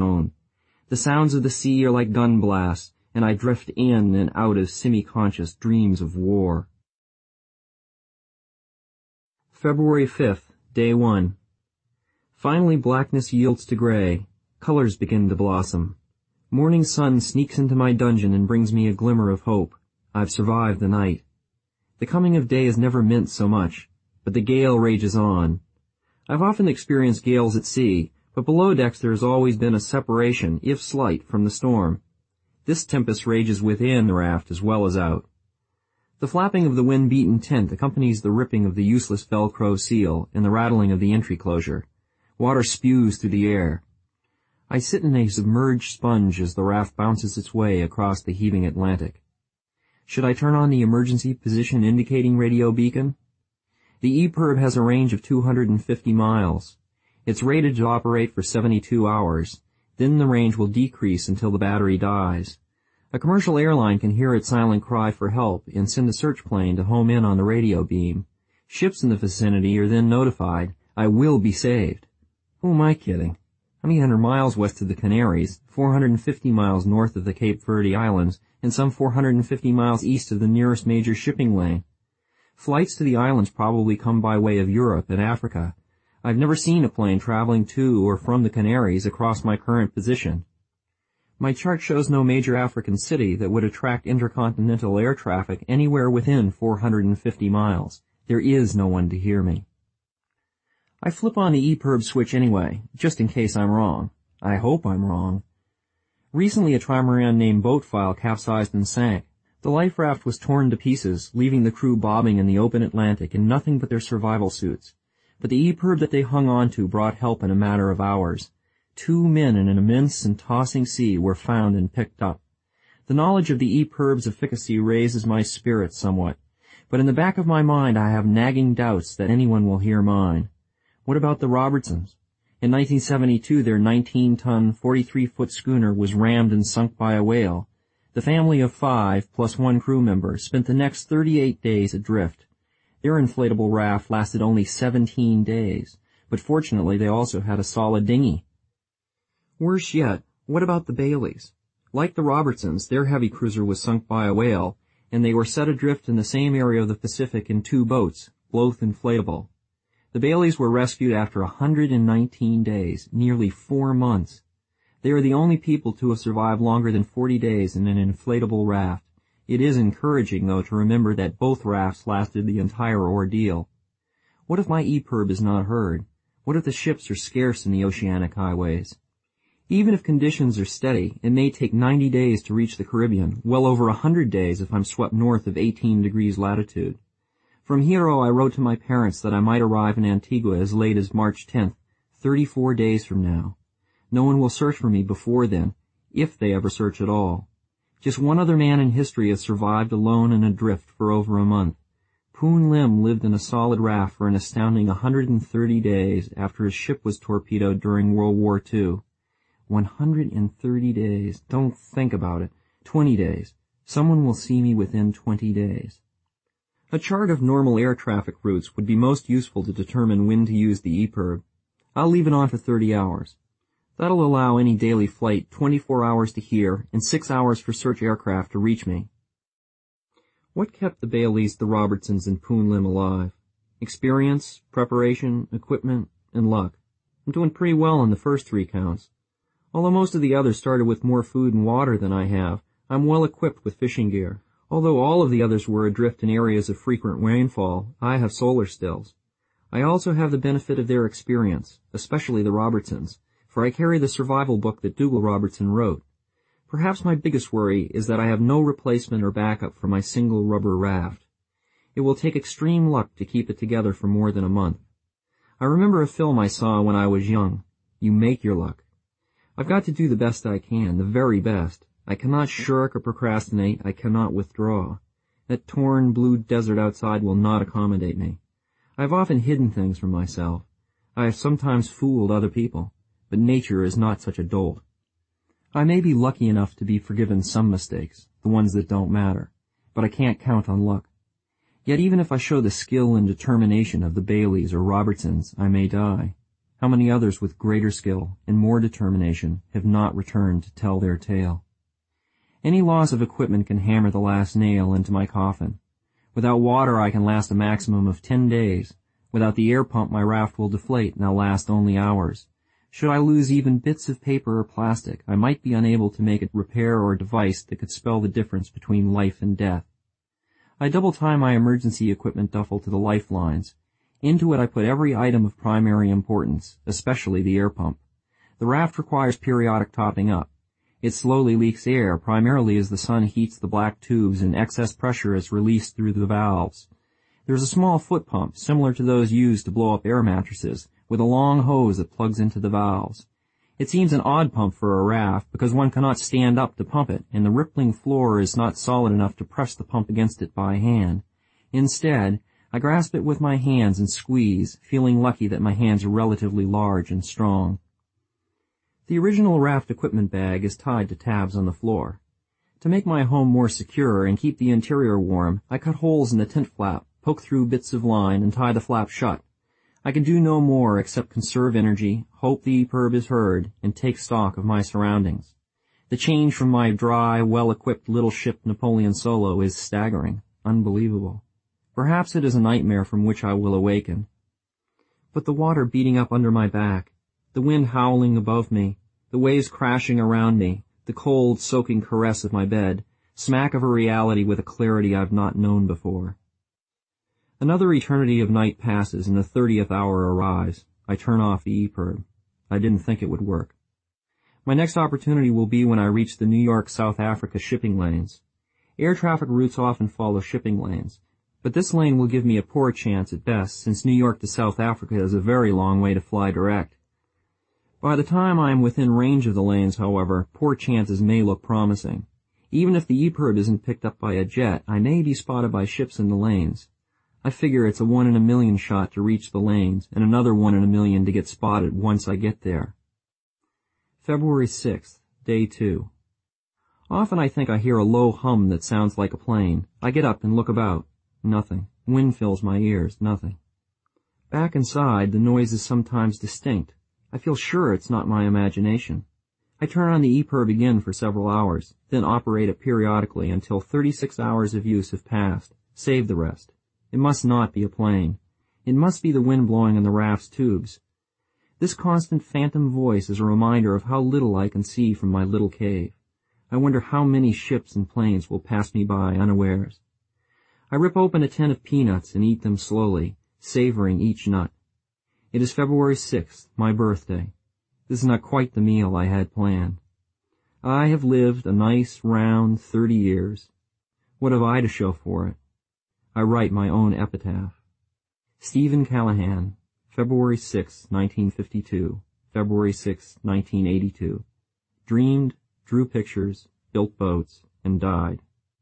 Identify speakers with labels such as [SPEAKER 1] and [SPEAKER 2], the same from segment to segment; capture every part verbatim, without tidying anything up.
[SPEAKER 1] own. The sounds of the sea are like gun blasts, and I drift in and out of semi-conscious dreams of war. February fifth, Day one. Finally blackness yields to gray. Colors begin to blossom. Morning sun sneaks into my dungeon and brings me a glimmer of hope. I've survived the night. The coming of day has never meant so much, but the gale rages on. I've often experienced gales at sea, but below decks there has always been a separation, if slight, from the storm. This tempest rages within the raft as well as out. The flapping of the wind-beaten tent accompanies the ripping of the useless Velcro seal and the rattling of the entry closure. Water spews through the air. I sit in a submerged sponge as the raft bounces its way across the heaving Atlantic. Should I turn on the emergency position indicating radio beacon? The E P I R B has a range of two hundred fifty miles. It's rated to operate for seventy-two hours. Then the range will decrease until the battery dies. A commercial airline can hear its silent cry for help and send a search plane to home in on the radio beam. Ships in the vicinity are then notified. I will be saved. Who am I kidding? I'm eight hundred miles west of the Canaries, four hundred fifty miles north of the Cape Verde Islands, and some four hundred fifty miles east of the nearest major shipping lane. Flights to the islands probably come by way of Europe and Africa. I've never seen a plane traveling to or from the Canaries across my current position. My chart shows no major African city that would attract intercontinental air traffic anywhere within four hundred fifty miles. There is no one to hear me. I flip on the E P I R B switch anyway, just in case I'm wrong. I hope I'm wrong. Recently a trimaran named Boatfile capsized and sank. The life raft was torn to pieces, leaving the crew bobbing in the open Atlantic in nothing but their survival suits. But the E P I R B that they hung on to brought help in a matter of hours. Two men in an immense and tossing sea were found and picked up. The knowledge of the E P I R B's efficacy raises my spirits somewhat, but in the back of my mind I have nagging doubts that anyone will hear mine. What about the Robertsons? In nineteen seventy-two, their nineteen-ton, forty-three-foot schooner was rammed and sunk by a whale. The family of five, plus one crew member, spent the next thirty-eight days adrift. Their inflatable raft lasted only seventeen days, but fortunately they also had a solid dinghy. Worse yet, what about the Baileys? Like the Robertsons, their heavy cruiser was sunk by a whale, and they were set adrift in the same area of the Pacific in two boats, both inflatable. The Baileys were rescued after one hundred nineteen days, nearly four months. They are the only people to have survived longer than forty days in an inflatable raft. It is encouraging, though, to remember that both rafts lasted the entire ordeal. What if my E P I R B is not heard? What if the ships are scarce in the oceanic highways? Even if conditions are steady, it may take ninety days to reach the Caribbean, well over a hundred days if I'm swept north of eighteen degrees latitude. From Hilo, I wrote to my parents that I might arrive in Antigua as late as March tenth, thirty-four days from now. No one will search for me before then, if they ever search at all. Just one other man in history has survived alone and adrift for over a month. Poon Lim lived in a solid raft for an astounding one hundred thirty days after his ship was torpedoed during World War Two. one hundred thirty days. Don't think about it. twenty days. Someone will see me within twenty days. A chart of normal air traffic routes would be most useful to determine when to use the E P I R B. I'll leave it on for thirty hours. That'll allow any daily flight twenty-four hours to here and six hours for search aircraft to reach me. What kept the Baileys, the Robertsons, and Poon Lim alive? Experience, preparation, equipment, and luck. I'm doing pretty well on the first three counts. Although most of the others started with more food and water than I have, I'm well equipped with fishing gear. Although all of the others were adrift in areas of frequent rainfall, I have solar stills. I also have the benefit of their experience, especially the Robertsons, for I carry the survival book that Dougal Robertson wrote. Perhaps my biggest worry is that I have no replacement or backup for my single rubber raft. It will take extreme luck to keep it together for more than a month. I remember a film I saw when I was young. You make your luck. I've got to do the best I can, the very best. I cannot shirk or procrastinate. I cannot withdraw. That torn blue desert outside will not accommodate me. I have often hidden things from myself. I have sometimes fooled other people, but nature is not such a dolt. I may be lucky enough to be forgiven some mistakes, the ones that don't matter, but I can't count on luck. Yet even if I show the skill and determination of the Baileys or Robertsons, I may die. How many others with greater skill and more determination have not returned to tell their tale? Any loss of equipment can hammer the last nail into my coffin. Without water I can last a maximum of ten days. Without the air pump my raft will deflate and I'll last only hours. Should I lose even bits of paper or plastic, I might be unable to make a repair or device that could spell the difference between life and death. I double tie my emergency equipment duffel to the lifelines. Into it I put every item of primary importance, especially the air pump. The raft requires periodic topping up. It slowly leaks air, primarily as the sun heats the black tubes and excess pressure is released through the valves. There's a small foot pump, similar to those used to blow up air mattresses, with a long hose that plugs into the valves. It seems an odd pump for a raft because one cannot stand up to pump it, and the rippling floor is not solid enough to press the pump against it by hand. Instead, I grasp it with my hands and squeeze, feeling lucky that my hands are relatively large and strong. The original raft equipment bag is tied to tabs on the floor. To make my home more secure and keep the interior warm, I cut holes in the tent flap, poke through bits of line, and tie the flap shut. I can do no more except conserve energy, hope the E P I R B is heard, and take stock of my surroundings. The change from my dry, well-equipped little ship Napoleon Solo is staggering, unbelievable. Perhaps it is a nightmare from which I will awaken. But the water beating up under my back, the wind howling above me, the waves crashing around me, the cold, soaking caress of my bed, smack of a reality with a clarity I've not known before. Another eternity of night passes and the thirtieth hour arrives. I turn off the E P I R B. I didn't think it would work. My next opportunity will be when I reach the New York-South Africa shipping lanes. Air traffic routes often follow shipping lanes, but this lane will give me a poor chance at best, since New York to South Africa is a very long way to fly direct. By the time I am within range of the lanes, however, poor chances may look promising. Even if the E P I R B isn't picked up by a jet, I may be spotted by ships in the lanes. I figure it's a one in a million shot to reach the lanes, and another one in a million to get spotted once I get there. February sixth, Day two. Often I think I hear a low hum that sounds like a plane. I get up and look about. Nothing. Wind fills my ears. Nothing. Back inside, the noise is sometimes distinct. I feel sure it's not my imagination. I turn on the E P I R B again for several hours, then operate it periodically until thirty-six hours of use have passed. Save the rest. It must not be a plane. It must be the wind blowing in the raft's tubes. This constant phantom voice is a reminder of how little I can see from my little cave. I wonder how many ships and planes will pass me by unawares. I rip open a tin of peanuts and eat them slowly, savoring each nut. It is February sixth, my birthday. This is not quite the meal I had planned. I have lived a nice, round thirty years. What have I to show for it? I write my own epitaph. Stephen Callahan, February sixth, nineteen fifty-two, February sixth, nineteen eighty-two. Dreamed, drew pictures, built boats, and died.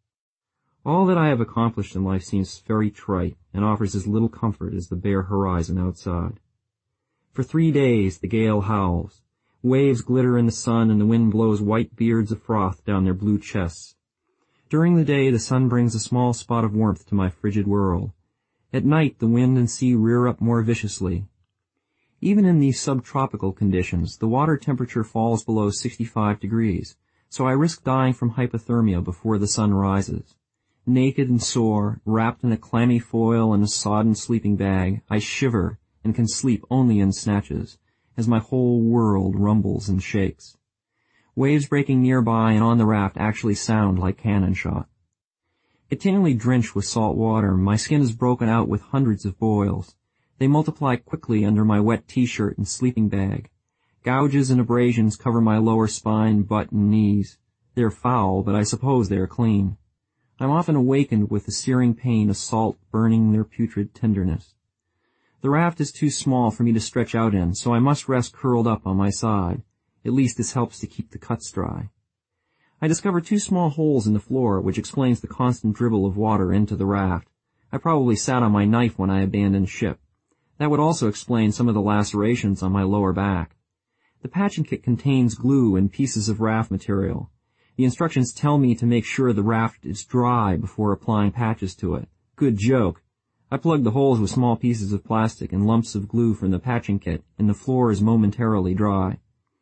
[SPEAKER 1] All that I have accomplished in life seems very trite and offers as little comfort as the bare horizon outside. For three days the gale howls. Waves glitter in the sun and the wind blows white beards of froth down their blue chests. During the day the sun brings a small spot of warmth to my frigid world. At night the wind and sea rear up more viciously. Even in these subtropical conditions, the water temperature falls below sixty-five degrees, so I risk dying from hypothermia before the sun rises. Naked and sore, wrapped in a clammy foil and a sodden sleeping bag, I shiver and can sleep only in snatches, as my whole world rumbles and shakes. Waves breaking nearby and on the raft actually sound like cannon shot. Continually drenched with salt water, my skin is broken out with hundreds of boils. They multiply quickly under my wet t-shirt and sleeping bag. Gouges and abrasions cover my lower spine, butt, and knees. They are foul, but I suppose they are clean. I'm often awakened with the searing pain of salt burning their putrid tenderness. The raft is too small for me to stretch out in, so I must rest curled up on my side. At least this helps to keep the cuts dry. I discover two small holes in the floor, which explains the constant dribble of water into the raft. I probably sat on my knife when I abandoned ship. That would also explain some of the lacerations on my lower back. The patching kit contains glue and pieces of raft material. The instructions tell me to make sure the raft is dry before applying patches to it. Good joke. I plug the holes with small pieces of plastic and lumps of glue from the patching kit, and the floor is momentarily dry.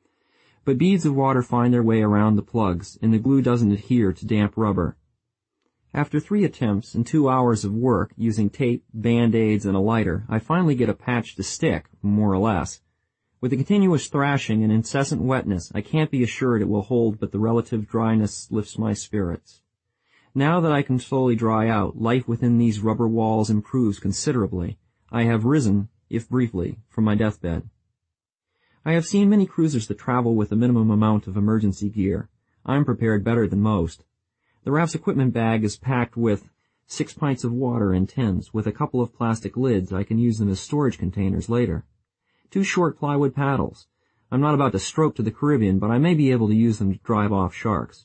[SPEAKER 1] But beads of water find their way around the plugs, and the glue doesn't adhere to damp rubber. After three attempts and two hours of work using tape, Band-Aids, and a lighter, I finally get a patch to stick, more or less. With the continuous thrashing and incessant wetness, I can't be assured it will hold, but the relative dryness lifts my spirits. Now that I can slowly dry out, life within these rubber walls improves considerably. I have risen, if briefly, from my deathbed. I have seen many cruisers that travel with a minimum amount of emergency gear. I'm prepared better than most. The raft's equipment bag is packed with six pints of water in tins, with a couple of plastic lids. I can use them as storage containers later. Two short plywood paddles. I'm not about to stroke to the Caribbean, but I may be able to use them to drive off sharks.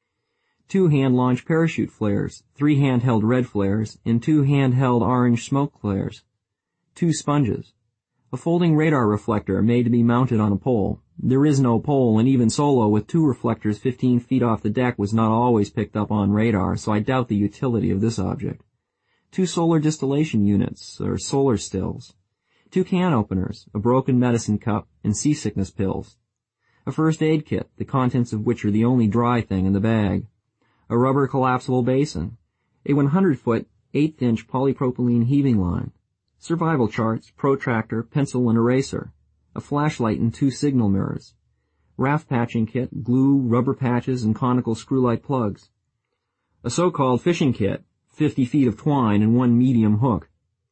[SPEAKER 1] Two hand-launched parachute flares, three handheld red flares, and two handheld orange smoke flares. Two sponges. A folding radar reflector made to be mounted on a pole. There is no pole, and even solo with two reflectors fifteen feet off the deck was not always picked up on radar, so I doubt the utility of this object. Two solar distillation units, or solar stills. Two can openers, a broken medicine cup, and seasickness pills. A first aid kit, the contents of which are the only dry thing in the bag. A rubber collapsible basin. A one hundred foot, eighth inch polypropylene heaving line. Survival charts, protractor, pencil, and eraser. A flashlight and two signal mirrors. Raft patching kit, glue, rubber patches, and conical screw-like plugs. A so-called fishing kit, fifty feet of twine and one medium hook.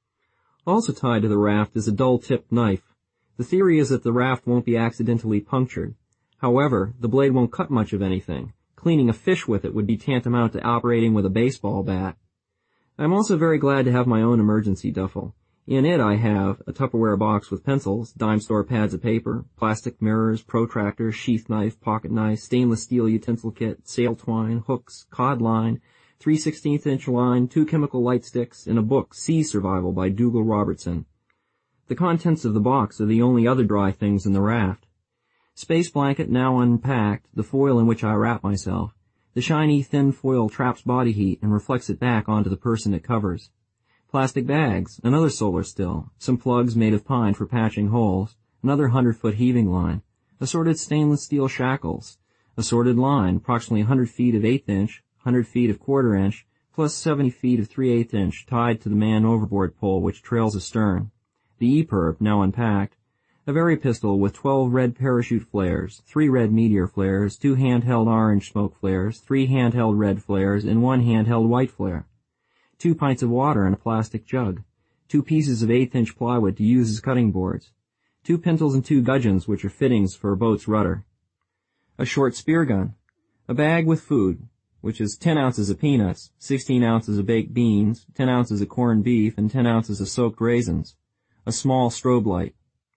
[SPEAKER 1] Also tied to the raft is a dull-tipped knife. The theory is that the raft won't be accidentally punctured. However, the blade won't cut much of anything. Cleaning a fish with it would be tantamount to operating with a baseball bat. I'm also very glad to have my own emergency duffel. In it I have a Tupperware box with pencils, dime store pads of paper, plastic mirrors, protractor, sheath knife, pocket knife, stainless steel utensil kit, sail twine, hooks, cod line, three sixteenth inch line, two chemical light sticks, and a book, Sea Survival by Dougal Robertson. The contents of the box are the only other dry things in the raft. Space blanket now unpacked, the foil in which I wrap myself. The shiny, thin foil traps body heat and reflects it back onto the person it covers. Plastic bags, another solar still, some plugs made of pine for patching holes, another hundred-foot heaving line, assorted stainless steel shackles, assorted line, approximately one hundred feet of eighth inch, one hundred feet of quarter inch, plus seventy feet of three eighths inch tied to the man overboard pole which trails astern. The E-P I R B, now unpacked. A Very pistol with twelve red parachute flares, three red meteor flares, two handheld orange smoke flares, three handheld red flares, and one handheld white flare. Two pints of water in a plastic jug. Two pieces of eighth inch plywood to use as cutting boards. Two pintles and two gudgeons, which are fittings for a boat's rudder. A short spear gun. A bag with food, which is ten ounces of peanuts, sixteen ounces of baked beans, ten ounces of corned beef, and ten ounces of soaked raisins. A small strobe light.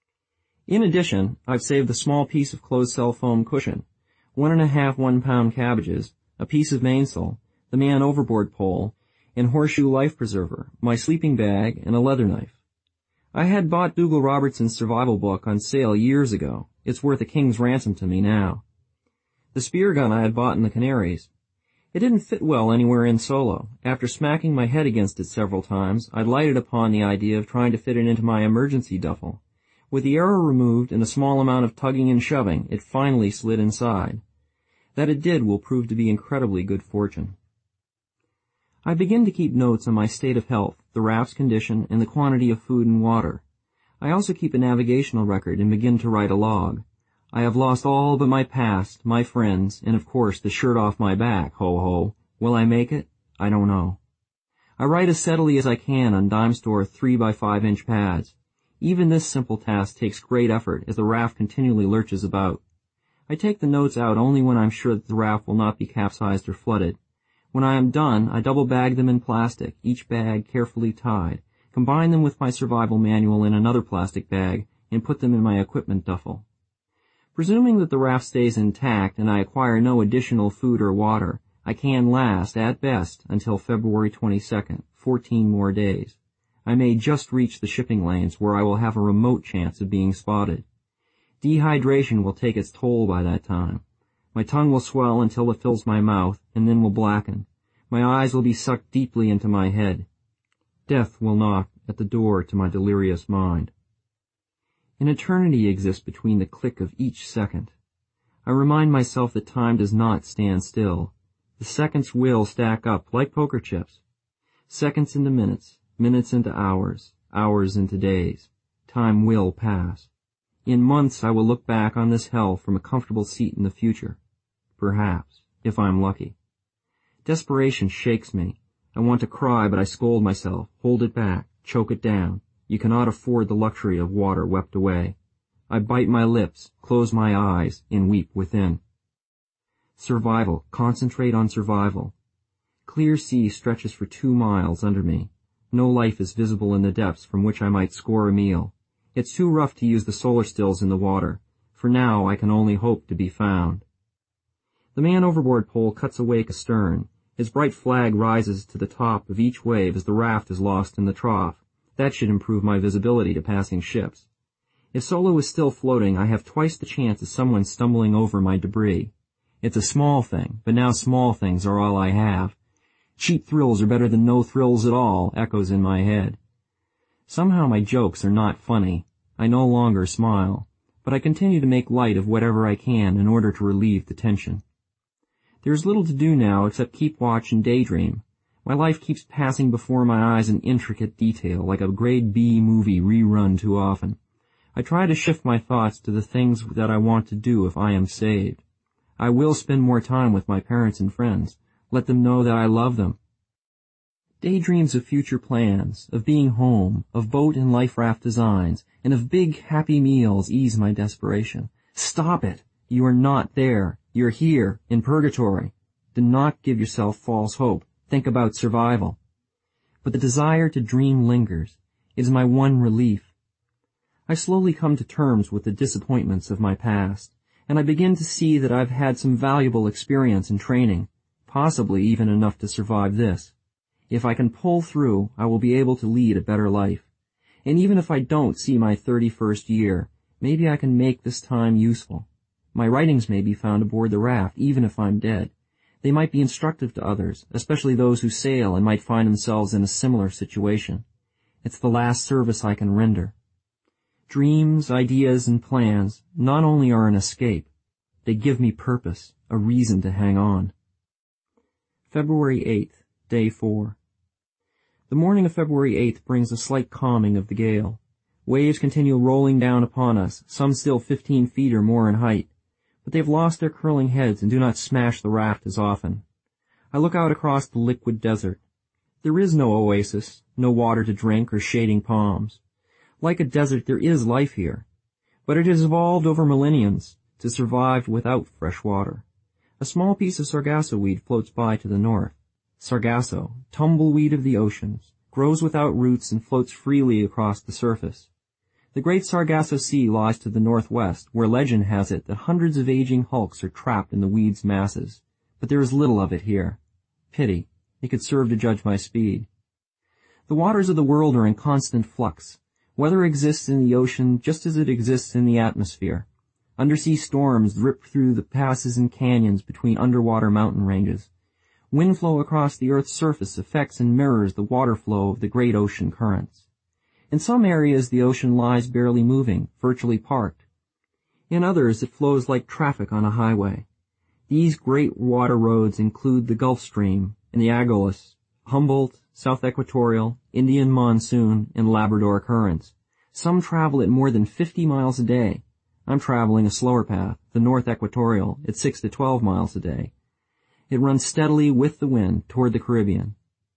[SPEAKER 1] In addition, I've saved a small piece of closed cell foam cushion, one and a half one-pound cabbages, a piece of mainsail, the man overboard pole, and horseshoe life preserver, my sleeping bag, and a leather knife. I had bought Dougal Robertson's survival book on sale years ago. It's worth a king's ransom to me now. The spear gun I had bought in the Canaries. It didn't fit well anywhere in solo. After smacking my head against it several times, I lighted upon the idea of trying to fit it into my emergency duffel. With the arrow removed and a small amount of tugging and shoving, it finally slid inside. That it did will prove to be incredibly good fortune. I begin to keep notes on my state of health, the raft's condition, and the quantity of food and water. I also keep a navigational record and begin to write a log. I have lost all but my past, my friends, and of course the shirt off my back, ho-ho. Will I make it? I don't know. I write as steadily as I can on dime store three by five inch pads. Even this simple task takes great effort as the raft continually lurches about. I take the notes out only when I'm sure that the raft will not be capsized or flooded. When I am done, I double bag them in plastic, each bag carefully tied, combine them with my survival manual in another plastic bag, and put them in my equipment duffel. Presuming that the raft stays intact and I acquire no additional food or water, I can last, at best, until February twenty-second, fourteen more days. I may just reach the shipping lanes where I will have a remote chance of being spotted. Dehydration will take its toll by that time. My tongue will swell until it fills my mouth, and then will blacken. My eyes will be sucked deeply into my head. Death will knock at the door to my delirious mind. An eternity exists between the click of each second. I remind myself that time does not stand still. The seconds will stack up like poker chips. Seconds into minutes, minutes into hours, hours into days. Time will pass. In months I will look back on this hell from a comfortable seat in the future. Perhaps, if I'm lucky. Desperation shakes me. I want to cry, but I scold myself, hold it back, choke it down. You cannot afford the luxury of water wept away. I bite my lips, close my eyes, and weep within. Survival. Concentrate on survival. Clear sea stretches for two miles under me. No life is visible in the depths from which I might score a meal. It's too rough to use the solar stills in the water. For now I can only hope to be found. The man overboard pole cuts a wake astern. His bright flag rises to the top of each wave as the raft is lost in the trough. That should improve my visibility to passing ships. If Solo is still floating, I have twice the chance of someone stumbling over my debris. It's a small thing, but now small things are all I have. Cheap thrills are better than no thrills at all, echoes in my head. Somehow my jokes are not funny. I no longer smile, but I continue to make light of whatever I can in order to relieve the tension. There is little to do now except keep watch and daydream. My life keeps passing before my eyes in intricate detail, like a grade B movie rerun too often. I try to shift my thoughts to the things that I want to do if I am saved. I will spend more time with my parents and friends. Let them know that I love them. Daydreams of future plans, of being home, of boat and life raft designs, and of big, happy meals ease my desperation. Stop it! You are not there. You're here, in purgatory. Do not give yourself false hope. Think about survival. But the desire to dream lingers. It is my one relief. I slowly come to terms with the disappointments of my past, and I begin to see that I've had some valuable experience and training, possibly even enough to survive this. If I can pull through, I will be able to lead a better life. And even if I don't see my thirty-first year, maybe I can make this time useful. My writings may be found aboard the raft, even if I'm dead. They might be instructive to others, especially those who sail and might find themselves in a similar situation. It's the last service I can render. Dreams, ideas, and plans not only are an escape, they give me purpose, a reason to hang on. February eighth, Day four. The morning of February eighth brings a slight calming of the gale. Waves continue rolling down upon us, some still fifteen feet or more in height, but they have lost their curling heads and do not smash the raft as often. I look out across the liquid desert. There is no oasis, no water to drink or shading palms. Like a desert, there is life here, but it has evolved over millenniums to survive without fresh water. A small piece of sargasso weed floats by to the north. Sargasso, tumbleweed of the oceans, grows without roots and floats freely across the surface. The Great Sargasso Sea lies to the northwest, where legend has it that hundreds of aging hulks are trapped in the weed's masses, but there is little of it here. Pity. It could serve to judge my speed. The waters of the world are in constant flux. Weather exists in the ocean just as it exists in the atmosphere. Undersea storms rip through the passes and canyons between underwater mountain ranges. Wind flow across the Earth's surface affects and mirrors the water flow of the great ocean currents. In some areas the ocean lies barely moving, virtually parked. In others it flows like traffic on a highway. These great water roads include the Gulf Stream and the Agulhas, Humboldt, South Equatorial, Indian Monsoon, and Labrador currents. Some travel at more than fifty miles a day. I'm traveling a slower path, the North Equatorial, at six to twelve miles a day. It runs steadily with the wind toward the Caribbean.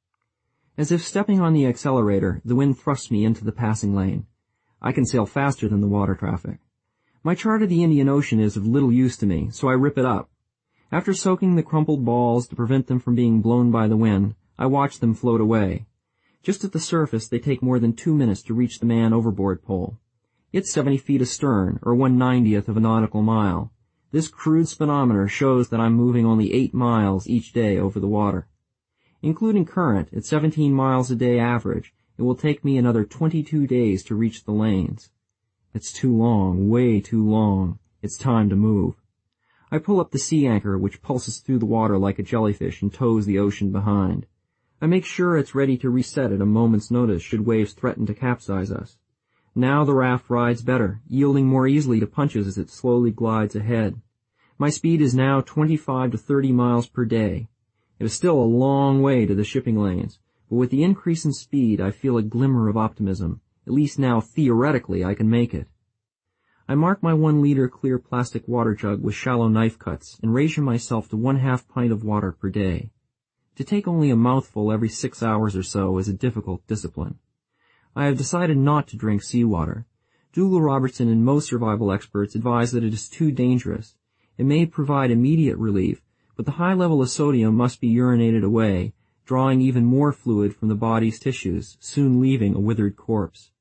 [SPEAKER 1] As if stepping on the accelerator, the wind thrusts me into the passing lane. I can sail faster than the water traffic. My chart of the Indian Ocean is of little use to me, so I rip it up. After soaking the crumpled balls to prevent them from being blown by the wind, I watch them float away. Just at the surface, they take more than two minutes to reach the man overboard pole. It's seventy feet astern, or one ninetieth of a nautical mile. This crude speedometer shows that I'm moving only eight miles each day over the water. Including current, at seventeen miles a day average, it will take me another twenty-two days to reach the lanes. It's too long, way too long. It's time to move. I pull up the sea anchor, which pulses through the water like a jellyfish and tows the ocean behind. I make sure it's ready to reset at a moment's notice should waves threaten to capsize us. Now the raft rides better, yielding more easily to punches as it slowly glides ahead. My speed is now twenty-five to thirty miles per day. It is still a long way to the shipping lanes, but with the increase in speed I feel a glimmer of optimism. At least now theoretically I can make it. I mark my one-liter clear plastic water jug with shallow knife cuts and ration myself to one-half pint of water per day. To take only a mouthful every six hours or so is a difficult discipline. I have decided not to drink seawater. Douglas Robertson and most survival experts advise that it is too dangerous. It may provide immediate relief, but the high level of sodium must be urinated away, drawing even more fluid from the body's tissues, soon leaving a withered corpse.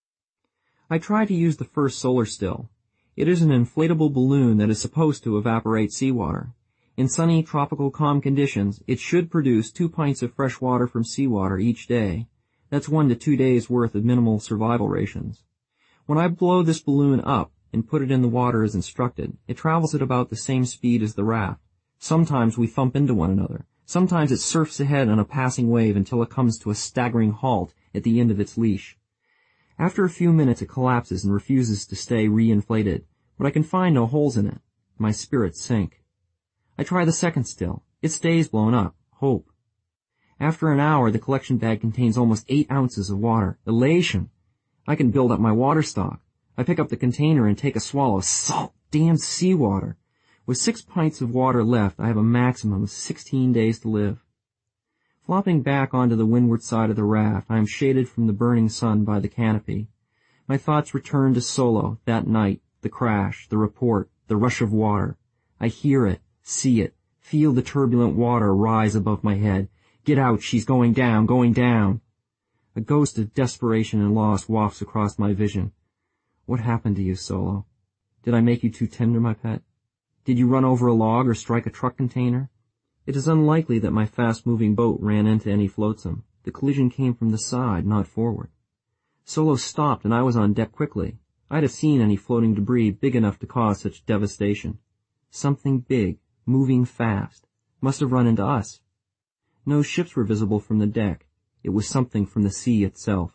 [SPEAKER 1] I try to use the first solar still. It is an inflatable balloon that is supposed to evaporate seawater. In sunny, tropical, calm conditions, it should produce two pints of fresh water from seawater each day. That's one to two days' worth of minimal survival rations. When I blow this balloon up and put it in the water as instructed, it travels at about the same speed as the raft. Sometimes we thump into one another. Sometimes it surfs ahead on a passing wave until it comes to a staggering halt at the end of its leash. After a few minutes it collapses and refuses to stay re-inflated, but I can find no holes in it. My spirits sink. I try the second still. It stays blown up. Hope. After an hour, the collection bag contains almost eight ounces of water. Elation! I can build up my water stock. I pick up the container and take a swallow of salt, damned seawater. With six pints of water left, I have a maximum of sixteen days to live. Flopping back onto the windward side of the raft, I am shaded from the burning sun by the canopy. My thoughts return to Solo, that night, the crash, the report, the rush of water. I hear it, see it, feel the turbulent water rise above my head. Get out, she's going down, going down. A ghost of desperation and loss wafts across my vision. What happened to you, Solo? Did I make you too tender, my pet? Did you run over a log or strike a truck container? It is unlikely that my fast-moving boat ran into any flotsam. The collision came from the side, not forward. Solo stopped and I was on deck quickly. I'd have seen any floating debris big enough to cause such devastation. Something big, moving fast, must have run into us. No ships were visible from the deck. It was something from the sea itself.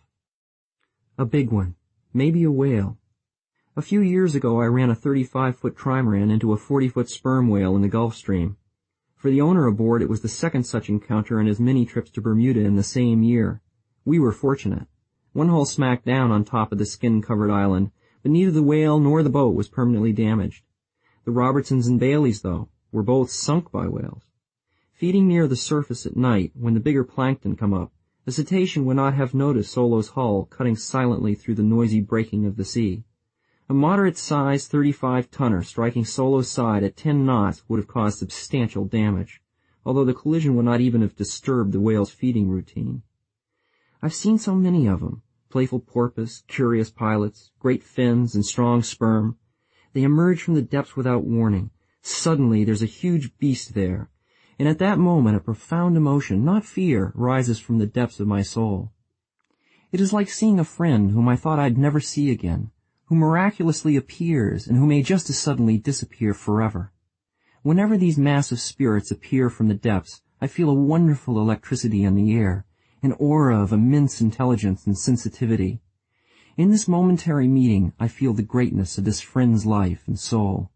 [SPEAKER 1] A big one. Maybe a whale. A few years ago I ran a thirty-five foot trimaran into a forty foot sperm whale in the Gulf Stream. For the owner aboard, it was the second such encounter in his many trips to Bermuda in the same year. We were fortunate. One hull smacked down on top of the skin-covered island, but neither the whale nor the boat was permanently damaged. The Robertsons and Baileys, though, were both sunk by whales. Feeding near the surface at night, when the bigger plankton come up, the cetacean would not have noticed Solo's hull cutting silently through the noisy breaking of the sea. A moderate-sized thirty-five tonner striking Solo's side at ten knots would have caused substantial damage, although the collision would not even have disturbed the whale's feeding routine. I've seen so many of them, playful porpoise, curious pilots, great fins, and strong sperm. They emerge from the depths without warning. Suddenly there's a huge beast there, and at that moment a profound emotion, not fear, rises from the depths of my soul. It is like seeing a friend whom I thought I'd never see again, who miraculously appears and who may just as suddenly disappear forever. Whenever these massive spirits appear from the depths, I feel a wonderful electricity in the air, an aura of immense intelligence and sensitivity. In this momentary meeting, I feel the greatness of this friend's life and soul.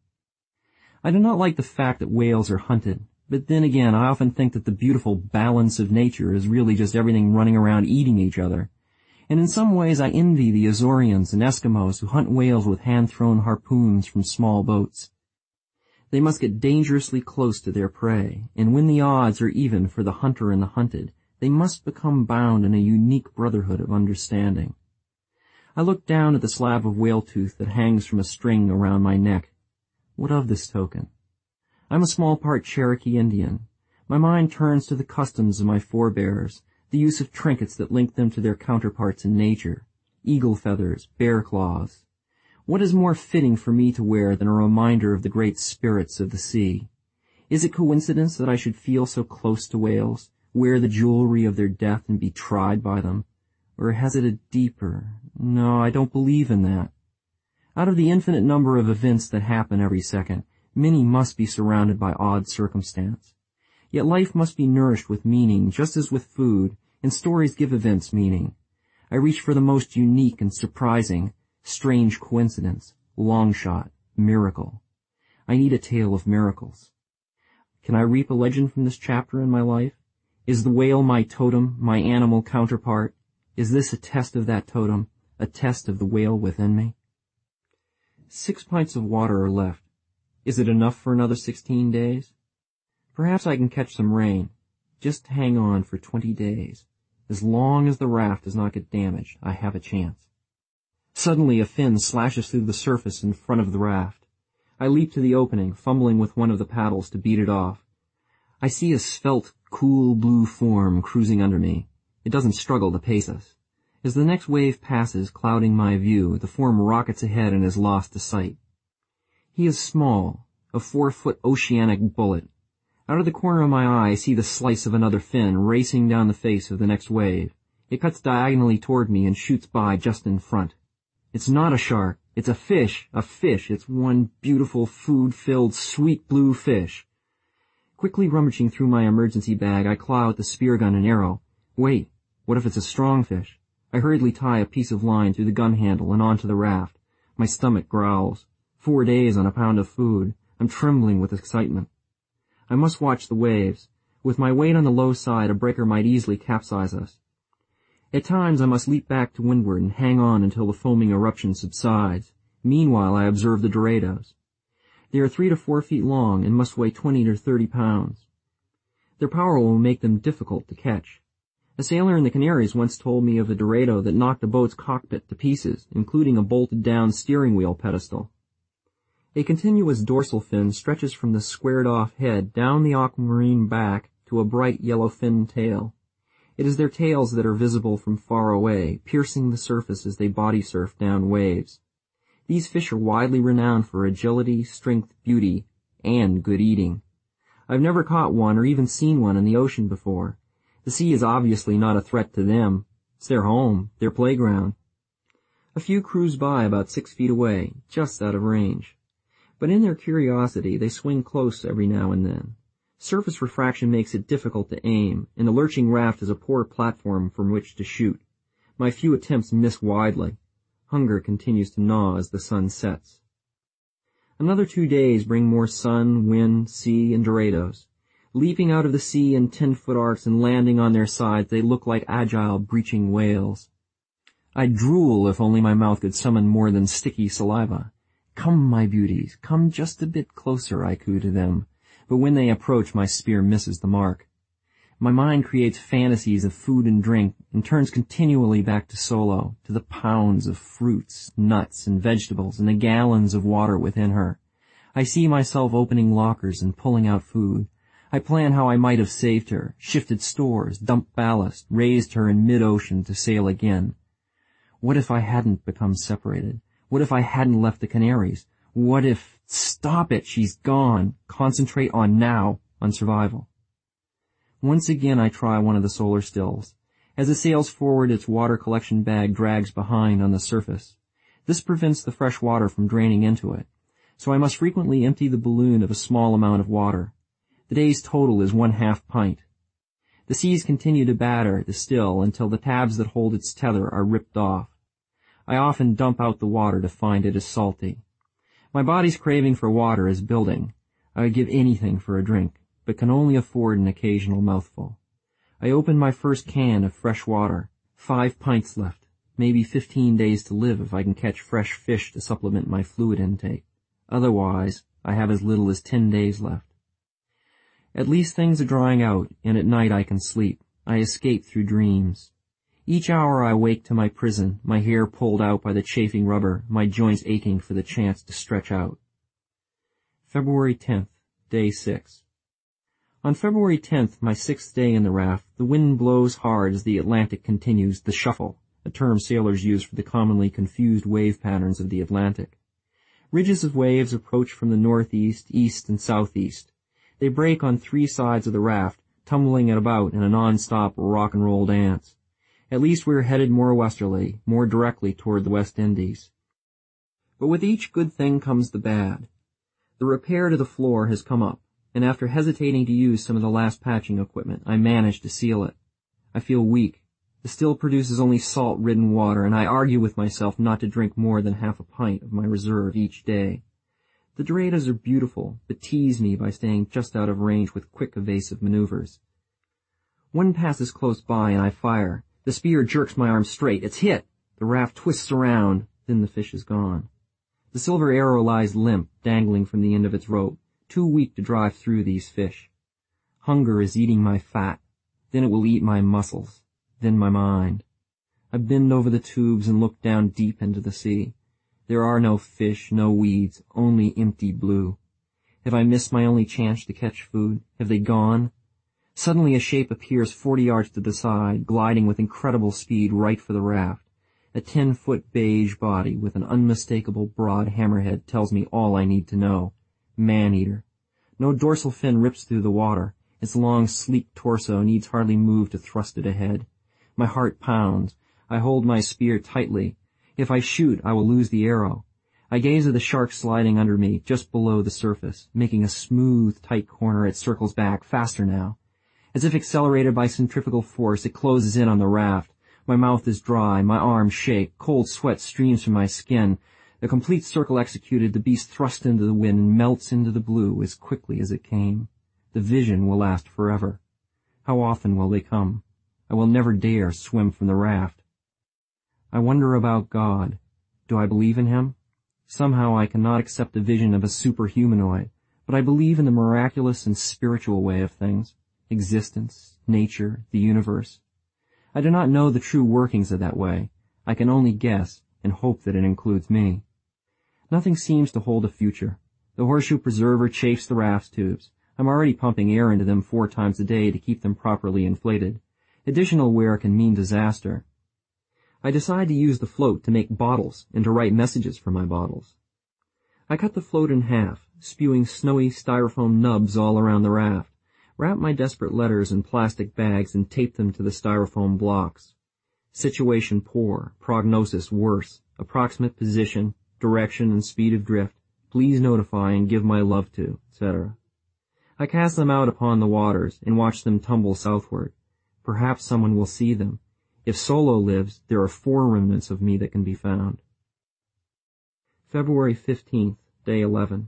[SPEAKER 1] I do not like the fact that whales are hunted, but then again, I often think that the beautiful balance of nature is really just everything running around eating each other. And in some ways I envy the Azorians and Eskimos who hunt whales with hand-thrown harpoons from small boats. They must get dangerously close to their prey, and when the odds are even for the hunter and the hunted, they must become bound in a unique brotherhood of understanding. I look down at the slab of whale tooth that hangs from a string around my neck. What of this token? I'm a small part Cherokee Indian. My mind turns to the customs of my forebears, the use of trinkets that link them to their counterparts in nature, eagle feathers, bear claws. What is more fitting for me to wear than a reminder of the great spirits of the sea? Is it coincidence that I should feel so close to whales, wear the jewelry of their death and be tried by them? Or has it a deeper... No, I don't believe in that. Out of the infinite number of events that happen every second, many must be surrounded by odd circumstance. Yet life must be nourished with meaning, just as with food, and stories give events meaning. I reach for the most unique and surprising, strange coincidence, long shot, miracle. I need a tale of miracles. Can I reap a legend from this chapter in my life? Is the whale my totem, my animal counterpart? Is this a test of that totem, a test of the whale within me? Six pints of water are left. Is it enough for another sixteen days? Perhaps I can catch some rain. Just hang on for twenty days. As long as the raft does not get damaged, I have a chance. Suddenly a fin slashes through the surface in front of the raft. I leap to the opening, fumbling with one of the paddles to beat it off. I see a svelte, cool blue form cruising under me. It doesn't struggle to pace us. As the next wave passes, clouding my view, the form rockets ahead and is lost to sight. He is small, a four-foot oceanic bullet. Out of the corner of my eye I see the slice of another fin racing down the face of the next wave. It cuts diagonally toward me and shoots by just in front. It's not a shark. It's a fish. A fish. It's one beautiful, food-filled, sweet blue fish. Quickly rummaging through my emergency bag, I claw out the spear gun and arrow. Wait, what if it's a strong fish? I hurriedly tie a piece of line through the gun handle and onto the raft. My stomach growls. Four days on a pound of food. I'm trembling with excitement. I must watch the waves. With my weight on the low side, a breaker might easily capsize us. At times I must leap back to windward and hang on until the foaming eruption subsides. Meanwhile I observe the Dorados. They are three to four feet long and must weigh twenty to thirty pounds. Their power will make them difficult to catch. A sailor in the Canaries once told me of a Dorado that knocked a boat's cockpit to pieces, including a bolted-down steering wheel pedestal. A continuous dorsal fin stretches from the squared-off head down the aquamarine back to a bright yellow-fin tail. It is their tails that are visible from far away, piercing the surface as they body surf down waves. These fish are widely renowned for agility, strength, beauty, and good eating. I've never caught one or even seen one in the ocean before. The sea is obviously not a threat to them. It's their home, their playground. A few cruise by about six feet away, just out of range. But in their curiosity, they swing close every now and then. Surface refraction makes it difficult to aim, and the lurching raft is a poor platform from which to shoot. My few attempts miss widely. Hunger continues to gnaw as the sun sets. Another two days bring more sun, wind, sea, and Dorados. Leaping out of the sea in ten-foot arcs and landing on their sides, they look like agile, breaching whales. I'd drool if only my mouth could summon more than sticky saliva. Come, my beauties, come just a bit closer, I coo to them. But when they approach, my spear misses the mark. My mind creates fantasies of food and drink and turns continually back to Solo, to the pounds of fruits, nuts, and vegetables and the gallons of water within her. I see myself opening lockers and pulling out food. I plan how I might have saved her, shifted stores, dumped ballast, raised her in mid-ocean to sail again. What if I hadn't become separated? What if I hadn't left the Canaries? What if... Stop it! She's gone. Concentrate on now, on survival. Once again I try one of the solar stills. As it sails forward, its water collection bag drags behind on the surface. This prevents the fresh water from draining into it, so I must frequently empty the balloon of a small amount of water. The day's total is one half pint. The seas continue to batter the still until the tabs that hold its tether are ripped off. I often dump out the water to find it is salty. My body's craving for water is building. I would give anything for a drink, but can only afford an occasional mouthful. I open my first can of fresh water. Five pints left. Maybe fifteen days to live if I can catch fresh fish to supplement my fluid intake. Otherwise, I have as little as ten days left. At least things are drying out, and at night I can sleep. I escape through dreams. Each hour I wake to my prison, my hair pulled out by the chafing rubber, my joints aching for the chance to stretch out. February tenth, day six. On February tenth, my sixth day in the raft, the wind blows hard as the Atlantic continues the shuffle, a term sailors use for the commonly confused wave patterns of the Atlantic. Ridges of waves approach from the northeast, east, and southeast. They break on three sides of the raft, tumbling it about in a non-stop rock and roll dance. At least we are headed more westerly, more directly toward the West Indies. But with each good thing comes the bad. The repair to the floor has come up. and after hesitating to use some of the last patching equipment, I manage to seal it. I feel weak. The still produces only salt-ridden water, and I argue with myself not to drink more than half a pint of my reserve each day. The Doradas are beautiful, but tease me by staying just out of range with quick evasive maneuvers. One passes close by, and I fire. The spear jerks my arm straight. It's hit. The raft twists around. Then the fish is gone. The silver arrow lies limp, dangling from the end of its rope, too weak to drive through these fish. Hunger is eating my fat. Then it will eat my muscles. Then my mind. I bend over the tubes and look down deep into the sea. There are no fish, no weeds, only empty blue. Have I missed my only chance to catch food? Have they gone? Suddenly a shape appears forty yards to the side, gliding with incredible speed right for the raft. A ten-foot beige body with an unmistakable broad hammerhead tells me all I need to know. Man-eater. No dorsal fin rips through the water. Its long, sleek torso needs hardly move to thrust it ahead. My heart pounds. I hold my spear tightly. If I shoot, I will lose the arrow. I gaze at the shark sliding under me, just below the surface. Making a smooth, tight corner, it circles back, faster now. As if accelerated by centrifugal force, it closes in on the raft. My mouth is dry, my arms shake, cold sweat streams from my skin. The complete circle executed, the beast thrust into the wind and melts into the blue as quickly as it came. The vision will last forever. How often will they come? I will never dare swim from the raft. I wonder about God. Do I believe in him? Somehow I cannot accept the vision of a superhumanoid, but I believe in the miraculous and spiritual way of things. Existence, nature, the universe. I do not know the true workings of that way. I can only guess and hope that it includes me. Nothing seems to hold a future. The horseshoe preserver chafes the raft tubes. I'm already pumping air into them four times a day to keep them properly inflated. Additional wear can mean disaster. I decide to use the float to make bottles and to write messages for my bottles. I cut the float in half, spewing snowy styrofoam nubs all around the raft, wrap my desperate letters in plastic bags and tape them to the styrofoam blocks. Situation poor, prognosis worse, approximate position, direction and speed of drift, please notify and give my love to, et cetera. I cast them out upon the waters and watch them tumble southward. Perhaps someone will see them. If Solo lives, there are four remnants of me that can be found. February fifteenth, day eleven.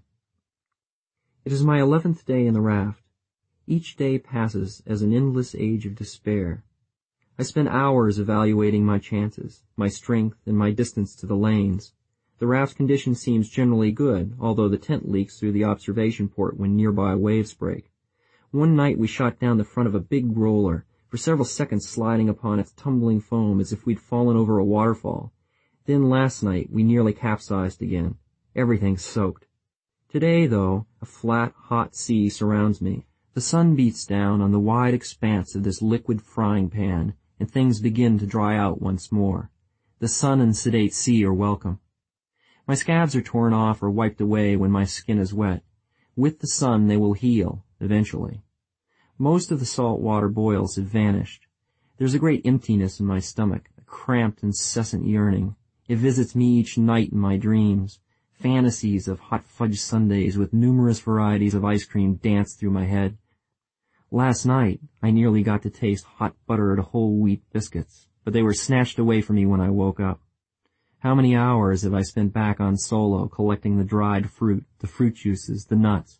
[SPEAKER 1] It is my eleventh day in the raft. Each day passes as an endless age of despair. I spend hours evaluating my chances, my strength, and my distance to the lanes. The raft's condition seems generally good, although the tent leaks through the observation port when nearby waves break. One night we shot down the front of a big roller, for several seconds sliding upon its tumbling foam as if we'd fallen over a waterfall. Then last night we nearly capsized again. Everything's soaked. Today, though, a flat, hot sea surrounds me. The sun beats down on the wide expanse of this liquid frying pan, and things begin to dry out once more. The sun and sedate sea are welcome. My scabs are torn off or wiped away when my skin is wet. With the sun they will heal, eventually. Most of the salt water boils have vanished. There's a great emptiness in my stomach, a cramped, incessant yearning. It visits me each night in my dreams. Fantasies of hot fudge sundaes with numerous varieties of ice cream dance through my head. Last night, I nearly got to taste hot buttered whole wheat biscuits, but they were snatched away from me when I woke up. How many hours have I spent back on Solo collecting the dried fruit, the fruit juices, the nuts?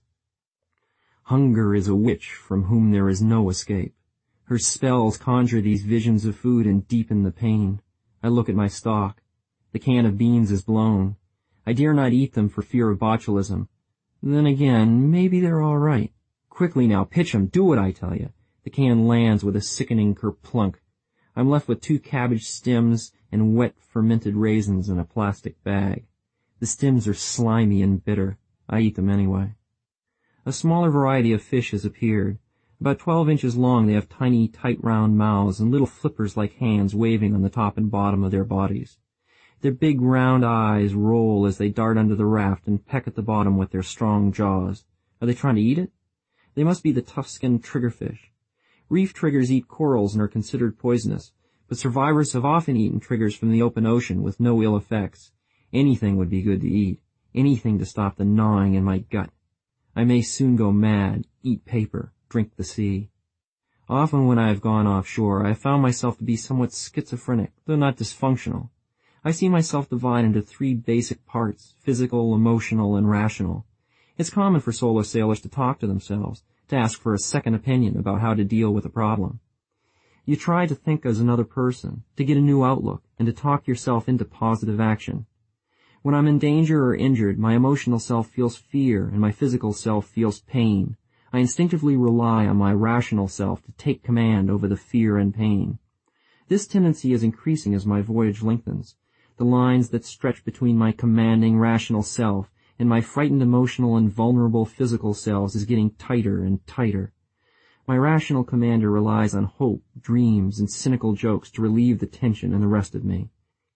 [SPEAKER 1] Hunger is a witch from whom there is no escape. Her spells conjure these visions of food and deepen the pain. I look at my stock. The can of beans is blown. I dare not eat them for fear of botulism. Then again, maybe they're all right. Quickly now, pitch 'em, do it, I tell you. The can lands with a sickening kerplunk. I'm left with two cabbage stems and wet fermented raisins in a plastic bag. The stems are slimy and bitter. I eat them anyway. A smaller variety of fish has appeared. About twelve inches long, they have tiny, tight round mouths and little flippers like hands waving on the top and bottom of their bodies. Their big round eyes roll as they dart under the raft and peck at the bottom with their strong jaws. Are they trying to eat it? They must be the tough-skinned triggerfish. Reef triggers eat corals and are considered poisonous, but survivors have often eaten triggers from the open ocean with no ill effects. Anything would be good to eat, anything to stop the gnawing in my gut. I may soon go mad, eat paper, drink the sea. Often when I have gone offshore, I have found myself to be somewhat schizophrenic, though not dysfunctional. I see myself divide into three basic parts, physical, emotional, and rational. It's common for solar sailors to talk to themselves, to ask for a second opinion about how to deal with a problem. You try to think as another person, to get a new outlook, and to talk yourself into positive action. When I'm in danger or injured, my emotional self feels fear and my physical self feels pain. I instinctively rely on my rational self to take command over the fear and pain. This tendency is increasing as my voyage lengthens. The lines that stretch between my commanding rational self and my frightened emotional and vulnerable physical selves is getting tighter and tighter. My rational commander relies on hope, dreams, and cynical jokes to relieve the tension in the rest of me.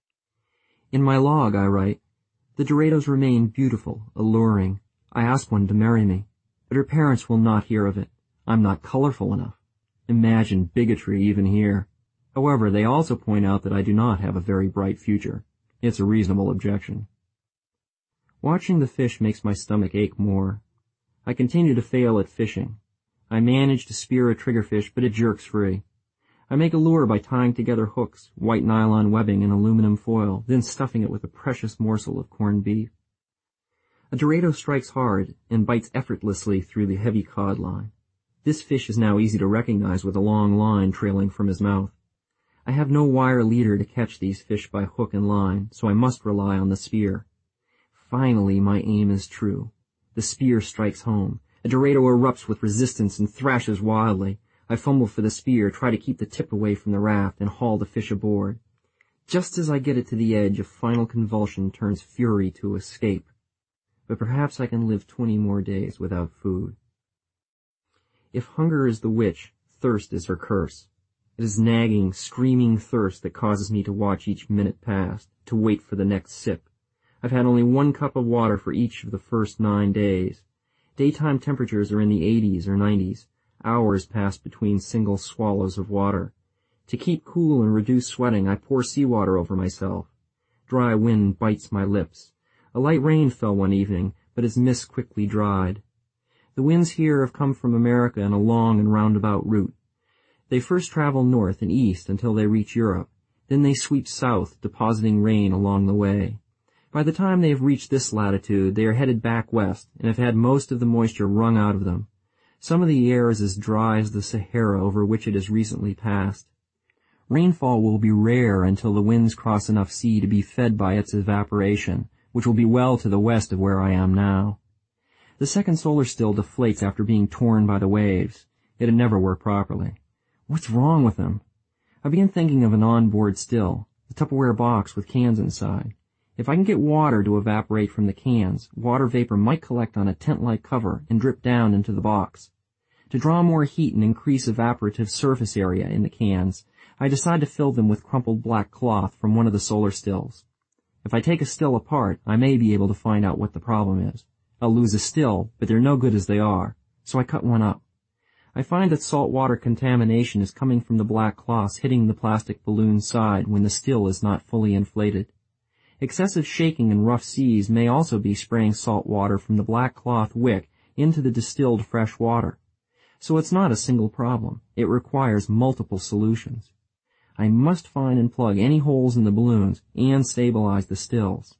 [SPEAKER 1] In my log I write, "The Dorados remain beautiful, alluring. I ask one to marry me, but her parents will not hear of it. I'm not colorful enough. Imagine bigotry even here. However, they also point out that I do not have a very bright future. It's a reasonable objection." Watching the fish makes my stomach ache more. I continue to fail at fishing. I manage to spear a triggerfish, but it jerks free. I make a lure by tying together hooks, white nylon webbing, and aluminum foil, then stuffing it with a precious morsel of corned beef. A Dorado strikes hard and bites effortlessly through the heavy cod line. This fish is now easy to recognize with a long line trailing from his mouth. I have no wire leader to catch these fish by hook and line, so I must rely on the spear. Finally, my aim is true. The spear strikes home. A Dorado erupts with resistance and thrashes wildly. I fumble for the spear, try to keep the tip away from the raft, and haul the fish aboard. Just as I get it to the edge, a final convulsion turns fury to escape. But perhaps I can live twenty more days without food. If hunger is the witch, thirst is her curse. It is nagging, screaming thirst that causes me to watch each minute pass, to wait for the next sip. I've had only one cup of water for each of the first nine days. Daytime temperatures are in the eighties or nineties. Hours pass between single swallows of water. To keep cool and reduce sweating, I pour seawater over myself. Dry wind bites my lips. A light rain fell one evening, but its mist quickly dried. The winds here have come from America in a long and roundabout route. They first travel north and east until they reach Europe. Then they sweep south, depositing rain along the way. By the time they have reached this latitude, they are headed back west and have had most of the moisture wrung out of them. Some of the air is as dry as the Sahara over which it has recently passed. Rainfall will be rare until the winds cross enough sea to be fed by its evaporation, which will be well to the west of where I am now. The second solar still deflates after being torn by the waves. It had never worked properly. What's wrong with them? I begin thinking of an onboard still, the Tupperware box with cans inside. If I can get water to evaporate from the cans, water vapor might collect on a tent-like cover and drip down into the box. To draw more heat and increase evaporative surface area in the cans, I decide to fill them with crumpled black cloth from one of the solar stills. If I take a still apart, I may be able to find out what the problem is. I'll lose a still, but they're no good as they are, so I cut one up. I find that saltwater contamination is coming from the black cloths hitting the plastic balloon's side when the still is not fully inflated. Excessive shaking and rough seas may also be spraying salt water from the black cloth wick into the distilled fresh water. So it's not a single problem. It requires multiple solutions. I must find and plug any holes in the balloons and stabilize the stills.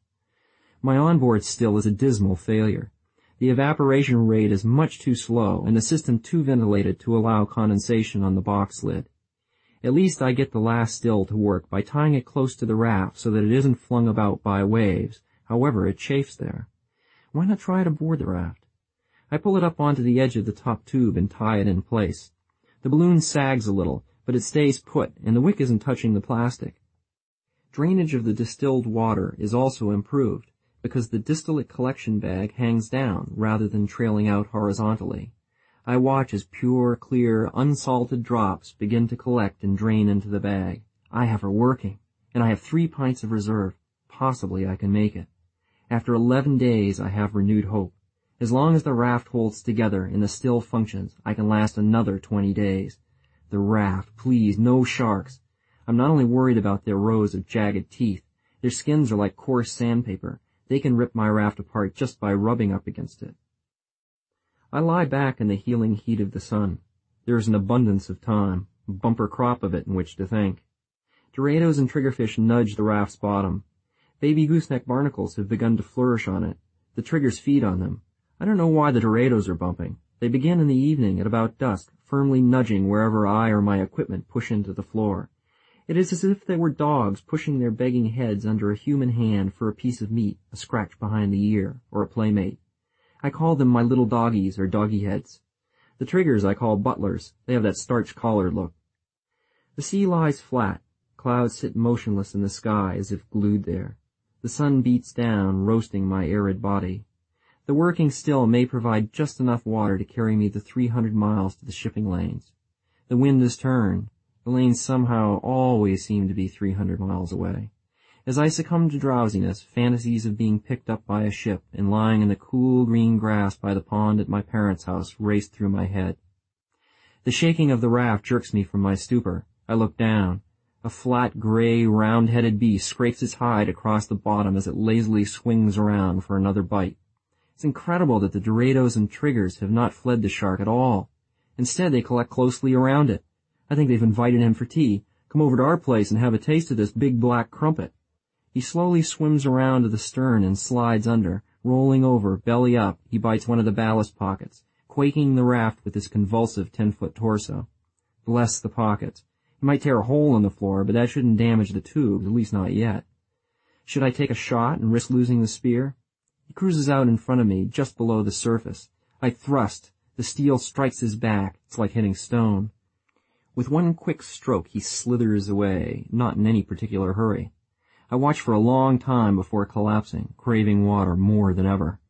[SPEAKER 1] My onboard still is a dismal failure. The evaporation rate is much too slow and the system too ventilated to allow condensation on the box lid. At least I get the last still to work by tying it close to the raft so that it isn't flung about by waves. However, it chafes there. Why not try it aboard the raft? I pull it up onto the edge of the top tube and tie it in place. The balloon sags a little, but it stays put, and the wick isn't touching the plastic. Drainage of the distilled water is also improved, because the distillate collection bag hangs down rather than trailing out horizontally. I watch as pure, clear, unsalted drops begin to collect and drain into the bag. I have her working, and I have three pints of reserve. Possibly I can make it. After eleven days, I have renewed hope. As long as the raft holds together and the still functions, I can last another twenty days. The raft, please, no sharks. I'm not only worried about their rows of jagged teeth. Their skins are like coarse sandpaper. They can rip my raft apart just by rubbing up against it. I lie back in the healing heat of the sun. There is an abundance of time, a bumper crop of it in which to think. Dorados and triggerfish nudge the raft's bottom. Baby gooseneck barnacles have begun to flourish on it. The triggers feed on them. I don't know why the Dorados are bumping. They begin in the evening at about dusk, firmly nudging wherever I or my equipment push into the floor. It is as if they were dogs pushing their begging heads under a human hand for a piece of meat, a scratch behind the ear, or a playmate. I call them my little doggies or doggy heads. The triggers I call butlers. They have that starch-collared look. The sea lies flat. Clouds sit motionless in the sky as if glued there. The sun beats down, roasting my arid body. The working still may provide just enough water to carry me the three hundred miles to the shipping lanes. The wind has turned. The lanes somehow always seem to be three hundred miles away. As I succumb to drowsiness, fantasies of being picked up by a ship and lying in the cool green grass by the pond at my parents' house race through my head. The shaking of the raft jerks me from my stupor. I look down. A flat, gray, round-headed beast scrapes its hide across the bottom as it lazily swings around for another bite. It's incredible that the Dorados and triggers have not fled the shark at all. Instead, they collect closely around it. I think they've invited him for tea. Come over to our place and have a taste of this big black crumpet. He slowly swims around to the stern and slides under. Rolling over, belly up, he bites one of the ballast pockets, quaking the raft with his convulsive ten-foot torso. Bless the pockets. He might tear a hole in the floor, but that shouldn't damage the tubes, at least not yet. Should I take a shot and risk losing the spear? He cruises out in front of me, just below the surface. I thrust. The steel strikes his back. It's like hitting stone. With one quick stroke, he slithers away, not in any particular hurry. I watch for a long time before collapsing, craving water more than ever.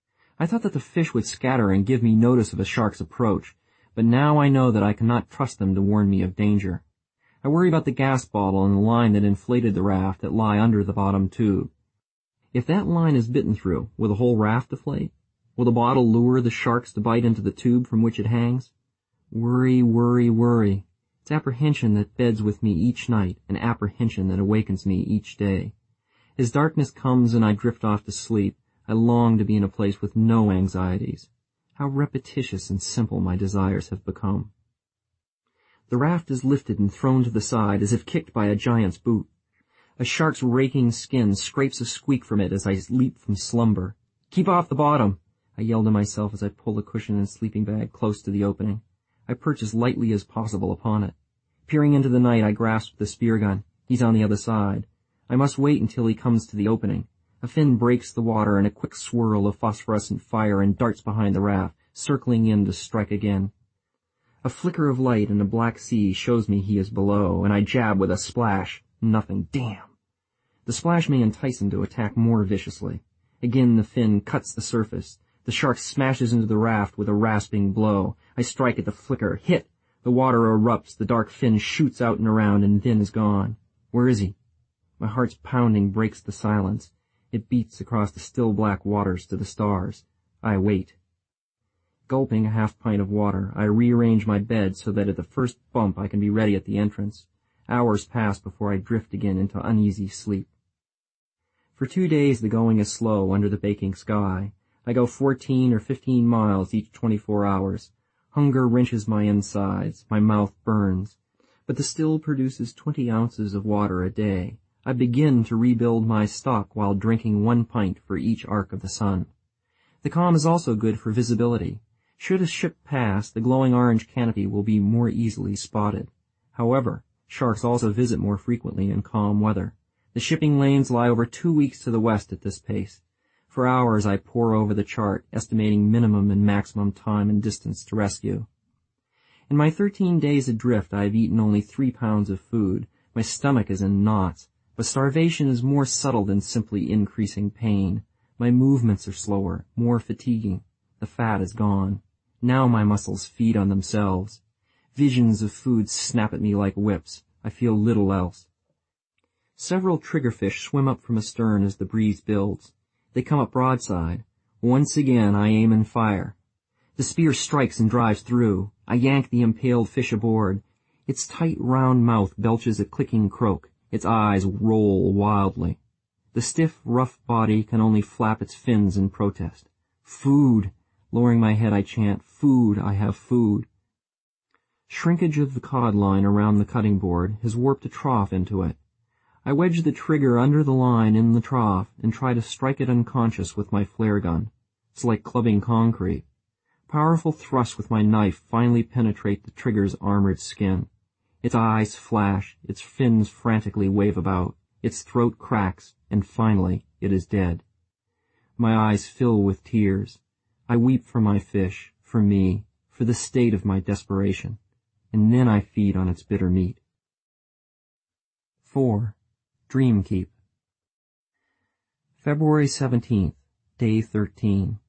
[SPEAKER 1] I thought that the fish would scatter and give me notice of a shark's approach, but now I know that I cannot trust them to warn me of danger. I worry about the gas bottle and the line that inflated the raft that lie under the bottom tube. If that line is bitten through, will the whole raft deflate? Will the bottle lure the sharks to bite into the tube from which it hangs? Worry, worry, worry. It's apprehension that beds with me each night, and apprehension that awakens me each day. As darkness comes and I drift off to sleep, I long to be in a place with no anxieties. How repetitious and simple my desires have become. The raft is lifted and thrown to the side as if kicked by a giant's boot. A shark's raking skin scrapes a squeak from it as I leap from slumber. Keep off the bottom, I yell to myself as I pull the cushion and sleeping bag close to the opening. I perch as lightly as possible upon it. Peering into the night, I grasp the spear gun. He's on the other side. I must wait until he comes to the opening. A fin breaks the water in a quick swirl of phosphorescent fire and darts behind the raft, circling in to strike again. A flicker of light in the black sea shows me he is below, and I jab with a splash. Nothing. Damn. The splash may entice him to attack more viciously. Again the fin cuts the surface. The shark smashes into the raft with a rasping blow. I strike at the flicker. Hit. The water erupts. The dark fin shoots out and around and then is gone. Where is he? My heart's pounding breaks the silence. It beats across the still black waters to the stars. I wait. Gulping a half pint of water, I rearrange my bed so that at the first bump I can be ready at the entrance. Hours pass before I drift again into uneasy sleep. For two days the going is slow under the baking sky. I go fourteen or fifteen miles each twenty-four hours. Hunger wrenches my insides. My mouth burns. But the still produces twenty ounces of water a day. I begin to rebuild my stock while drinking one pint for each arc of the sun. The calm is also good for visibility. Should a ship pass, the glowing orange canopy will be more easily spotted. However, sharks also visit more frequently in calm weather. The shipping lanes lie over two weeks to the west at this pace. For hours I pore over the chart, estimating minimum and maximum time and distance to rescue. In my thirteen days adrift I have eaten only three pounds of food. My stomach is in knots, but starvation is more subtle than simply increasing pain. My movements are slower, more fatiguing. The fat is gone. Now my muscles feed on themselves. Visions of food snap at me like whips. I feel little else. Several triggerfish swim up from astern as the breeze builds. They come up broadside. Once again I aim and fire. The spear strikes and drives through. I yank the impaled fish aboard. Its tight, round mouth belches a clicking croak. Its eyes roll wildly. The stiff, rough body can only flap its fins in protest. Food! Lowering my head, I chant, "Food, I have food." Shrinkage of the cod line around the cutting board has warped a trough into it. I wedge the trigger under the line in the trough and try to strike it unconscious with my flare gun. It's like clubbing concrete. Powerful thrusts with my knife finally penetrate the trigger's armored skin. Its eyes flash, its fins frantically wave about, its throat cracks, and finally it is dead. My eyes fill with tears. I weep for my fish, for me, for the state of my desperation, and then I feed on its bitter meat. four. Dream Keep. February seventeenth, day thirteen.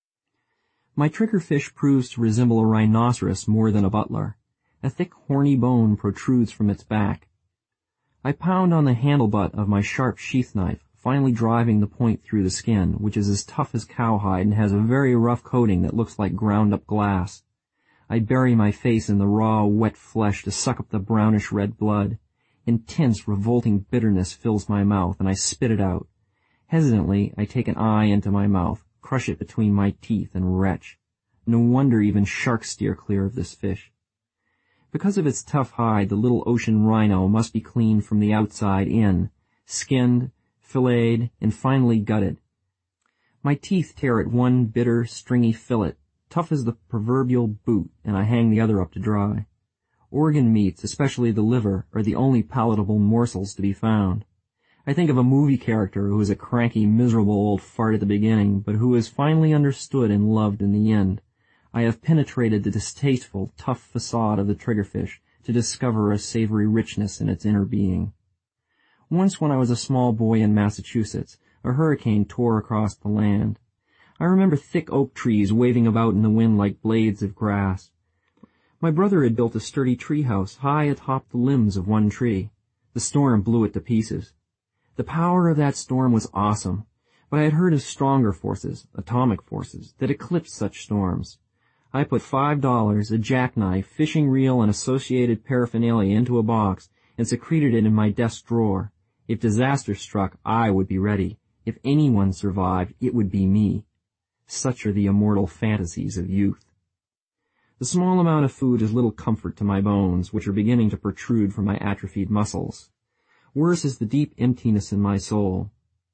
[SPEAKER 1] My triggerfish proves to resemble a rhinoceros more than a butler. A thick horny bone protrudes from its back. I pound on the handle butt of my sharp sheath knife, finally driving the point through the skin, which is as tough as cowhide and has a very rough coating that looks like ground-up glass. I bury my face in the raw, wet flesh to suck up the brownish-red blood. Intense, revolting bitterness fills my mouth, and I spit it out. Hesitantly, I take an eye into my mouth, crush it between my teeth, and retch. No wonder even sharks steer clear of this fish. Because of its tough hide, the little ocean rhino must be cleaned from the outside in, skinned, filleted, and finally gutted. My teeth tear at one bitter, stringy fillet, tough as the proverbial boot, and I hang the other up to dry. Organ meats, especially the liver, are the only palatable morsels to be found. I think of a movie character who is a cranky, miserable old fart at the beginning, but who is finally understood and loved in the end. I have penetrated the distasteful, tough facade of the triggerfish to discover a savory richness in its inner being. Once when I was a small boy in Massachusetts, a hurricane tore across the land. I remember thick oak trees waving about in the wind like blades of grass. My brother had built a sturdy tree house high atop the limbs of one tree. The storm blew it to pieces. The power of that storm was awesome, but I had heard of stronger forces, atomic forces, that eclipsed such storms. I put five dollars, a jackknife, fishing reel, and associated paraphernalia into a box and secreted it in my desk drawer. If disaster struck, I would be ready. If anyone survived, it would be me. Such are the immortal fantasies of youth. The small amount of food is little comfort to my bones, which are beginning to protrude from my atrophied muscles. Worse is the deep emptiness in my soul.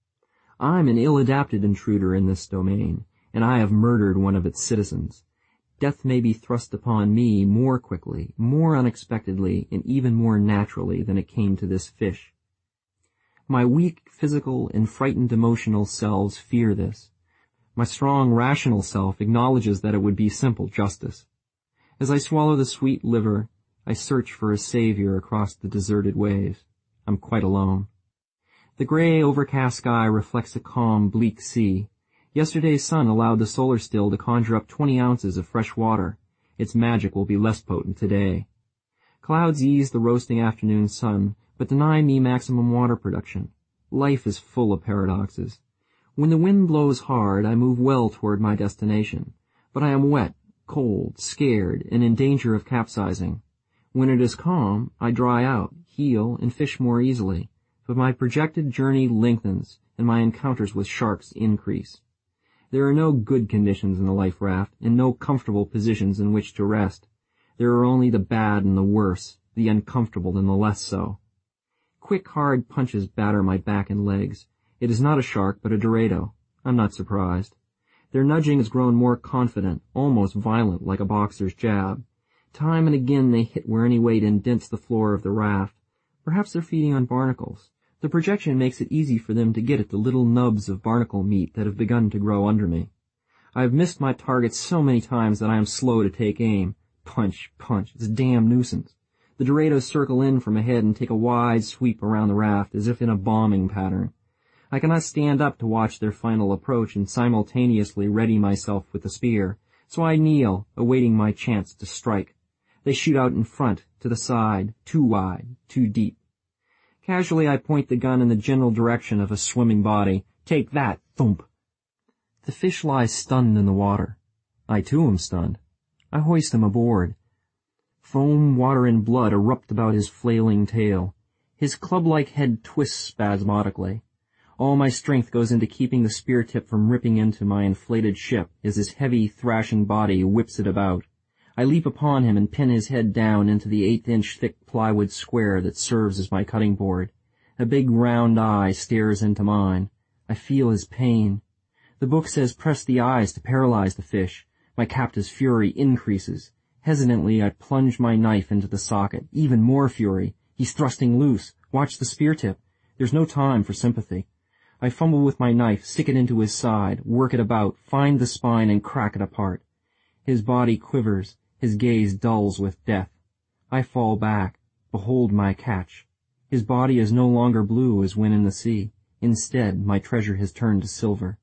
[SPEAKER 1] I'm an ill-adapted intruder in this domain, and I have murdered one of its citizens. Death may be thrust upon me more quickly, more unexpectedly, and even more naturally than it came to this fish. My weak physical and frightened emotional selves fear this. My strong rational self acknowledges that it would be simple justice. As I swallow the sweet liver, I search for a savior across the deserted waves. I'm quite alone. The gray, overcast sky reflects a calm, bleak sea. Yesterday's sun allowed the solar still to conjure up twenty ounces of fresh water. Its magic will be less potent today. Clouds ease the roasting afternoon sun, but deny me maximum water production. Life is full of paradoxes. When the wind blows hard, I move well toward my destination, but I am wet, cold, scared, and in danger of capsizing. When it is calm, I dry out, heal, and fish more easily, but my projected journey lengthens, and my encounters with sharks increase. There are no good conditions in the life raft, and no comfortable positions in which to rest. There are only the bad and the worse, the uncomfortable and the less so. Quick, hard punches batter my back and legs. It is not a shark, but a Dorado. I'm not surprised. Their nudging has grown more confident, almost violent, like a boxer's jab. Time and again they hit where any weight indents the floor of the raft. Perhaps they're feeding on barnacles. The projection makes it easy for them to get at the little nubs of barnacle meat that have begun to grow under me. I have missed my target so many times that I am slow to take aim. Punch, punch, it's a damn nuisance. The Dorados circle in from ahead and take a wide sweep around the raft as if in a bombing pattern. I cannot stand up to watch their final approach and simultaneously ready myself with the spear, so I kneel, awaiting my chance to strike. They shoot out in front, to the side, too wide, too deep. Casually I point the gun in the general direction of a swimming body. Take that, thump! The fish lies stunned in the water. I too am stunned. I hoist him aboard. Foam, water, and blood erupt about his flailing tail. His club-like head twists spasmodically. All my strength goes into keeping the spear tip from ripping into my inflated ship as his heavy, thrashing body whips it about. I leap upon him and pin his head down into the eighth-inch thick plywood square that serves as my cutting board. A big round eye stares into mine. I feel his pain. The book says press the eyes to paralyze the fish. My captive's fury increases. Hesitantly, I plunge my knife into the socket. Even more fury. He's thrusting loose. Watch the spear tip. There's no time for sympathy. I fumble with my knife, stick it into his side, work it about, find the spine, and crack it apart. His body quivers. His gaze dulls with death. I fall back. Behold my catch. His body is no longer blue as when in the sea. Instead, my treasure has turned to silver.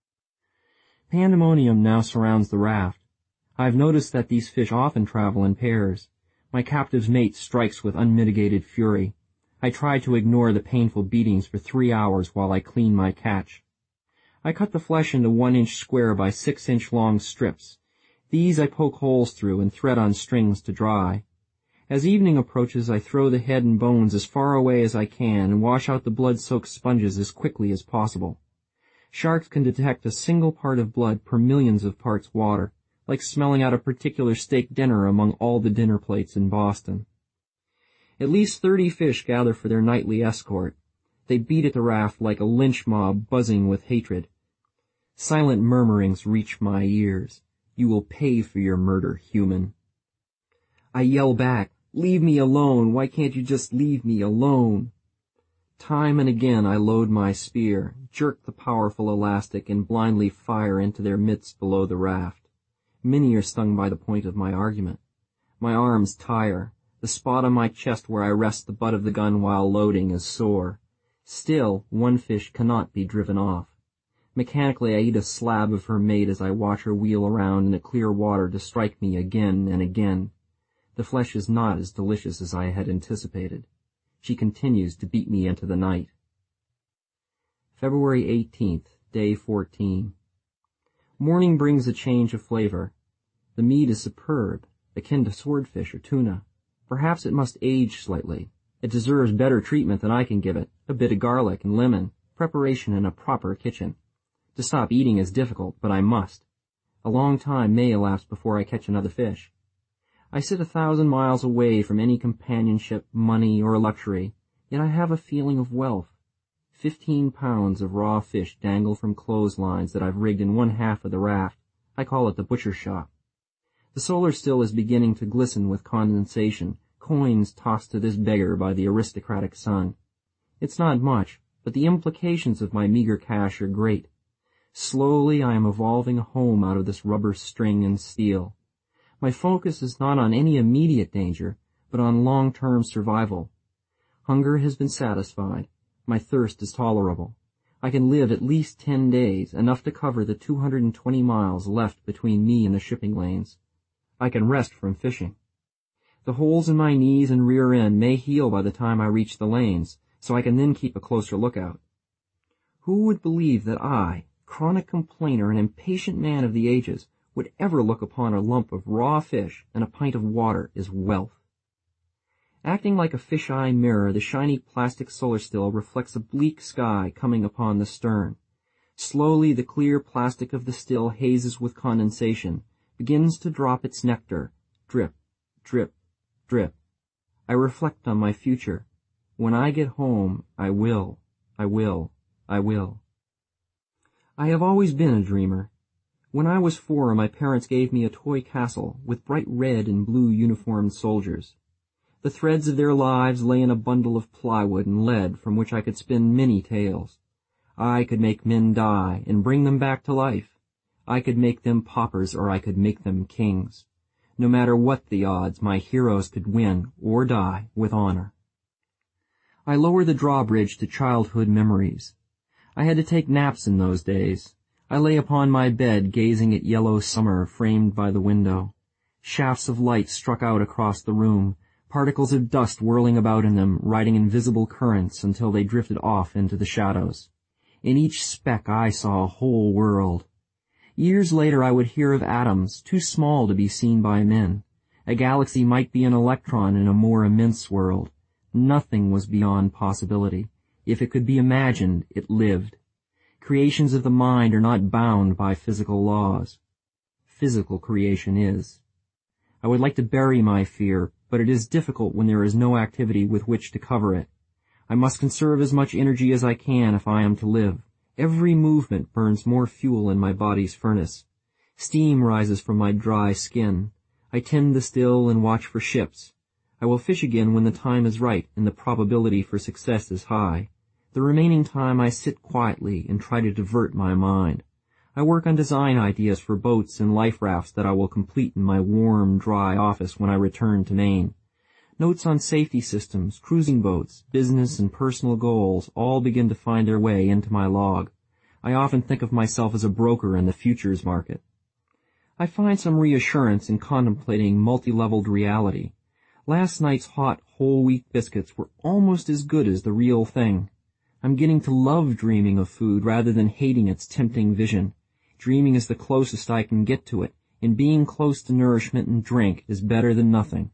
[SPEAKER 1] Pandemonium now surrounds the raft. I have noticed that these fish often travel in pairs. My captive's mate strikes with unmitigated fury. I try to ignore the painful beatings for three hours while I clean my catch. I cut the flesh into one-inch square by six-inch long strips. These I poke holes through and thread on strings to dry. As evening approaches, I throw the head and bones as far away as I can and wash out the blood-soaked sponges as quickly as possible. Sharks can detect a single part of blood per millions of parts water, like smelling out a particular steak dinner among all the dinner plates in Boston. At least thirty fish gather for their nightly escort. They beat at the raft like a lynch mob buzzing with hatred. Silent murmurings reach my ears. You will pay for your murder, human. I yell back, leave me alone. Why can't you just leave me alone? Time and again I load my spear, jerk the powerful elastic, and blindly fire into their midst below the raft. Many are stung by the point of my argument. My arms tire. The spot on my chest where I rest the butt of the gun while loading is sore. Still, one fish cannot be driven off. Mechanically I eat a slab of her mate as I watch her wheel around in the clear water to strike me again and again. The flesh is not as delicious as I had anticipated. She continues to beat me into the night. February eighteenth, day fourteen. Morning brings a change of flavor. The meat is superb, akin to swordfish or tuna. Perhaps it must age slightly. It deserves better treatment than I can give it, a bit of garlic and lemon, preparation in a proper kitchen. To stop eating is difficult, but I must. A long time may elapse before I catch another fish. I sit a thousand miles away from any companionship, money, or luxury, yet I have a feeling of wealth. Fifteen pounds of raw fish dangle from clotheslines that I've rigged in one half of the raft. I call it the butcher's shop. The solar still is beginning to glisten with condensation, coins tossed to this beggar by the aristocratic sun. It's not much, but the implications of my meager cash are great. Slowly I am evolving a home out of this rubber string and steel. My focus is not on any immediate danger, but on long-term survival. Hunger has been satisfied. My thirst is tolerable. I can live at least ten days, enough to cover the two hundred twenty miles left between me and the shipping lanes. I can rest from fishing. The holes in my knees and rear end may heal by the time I reach the lanes, so I can then keep a closer lookout. Who would believe that I, chronic complainer and impatient man of the ages, would ever look upon a lump of raw fish and a pint of water as wealth? Acting like a fish-eye mirror, the shiny plastic solar still reflects a bleak sky coming upon the stern. Slowly the clear plastic of the still hazes with condensation, begins to drop its nectar, drip, drip, drip. I reflect on my future. When I get home, I will, I will, I will. I have always been a dreamer. When I was four, my parents gave me a toy castle with bright red and blue uniformed soldiers. The threads of their lives lay in a bundle of plywood and lead from which I could spin many tales. I could make men die and bring them back to life. I could make them paupers or I could make them kings. No matter what the odds, my heroes could win or die with honor. I lower the drawbridge to childhood memories. I had to take naps in those days. I lay upon my bed gazing at yellow summer framed by the window. Shafts of light struck out across the room, particles of dust whirling about in them, riding invisible currents until they drifted off into the shadows. In each speck I saw a whole world. Years later I would hear of atoms too small to be seen by men. A galaxy might be an electron in a more immense world. Nothing was beyond possibility. If it could be imagined, it lived. Creations of the mind are not bound by physical laws. Physical creation is. I would like to bury my fear, but it is difficult when there is no activity with which to cover it. I must conserve as much energy as I can if I am to live. Every movement burns more fuel in my body's furnace. Steam rises from my dry skin. I tend the still and watch for ships. I will fish again when the time is right and the probability for success is high. The remaining time I sit quietly and try to divert my mind. I work on design ideas for boats and life rafts that I will complete in my warm, dry office when I return to Maine. Notes on safety systems, cruising boats, business and personal goals all begin to find their way into my log. I often think of myself as a broker in the futures market. I find some reassurance in contemplating multi-leveled reality. Last night's hot whole wheat biscuits were almost as good as the real thing. I'm getting to love dreaming of food rather than hating its tempting vision. Dreaming is the closest I can get to it, and being close to nourishment and drink is better than nothing.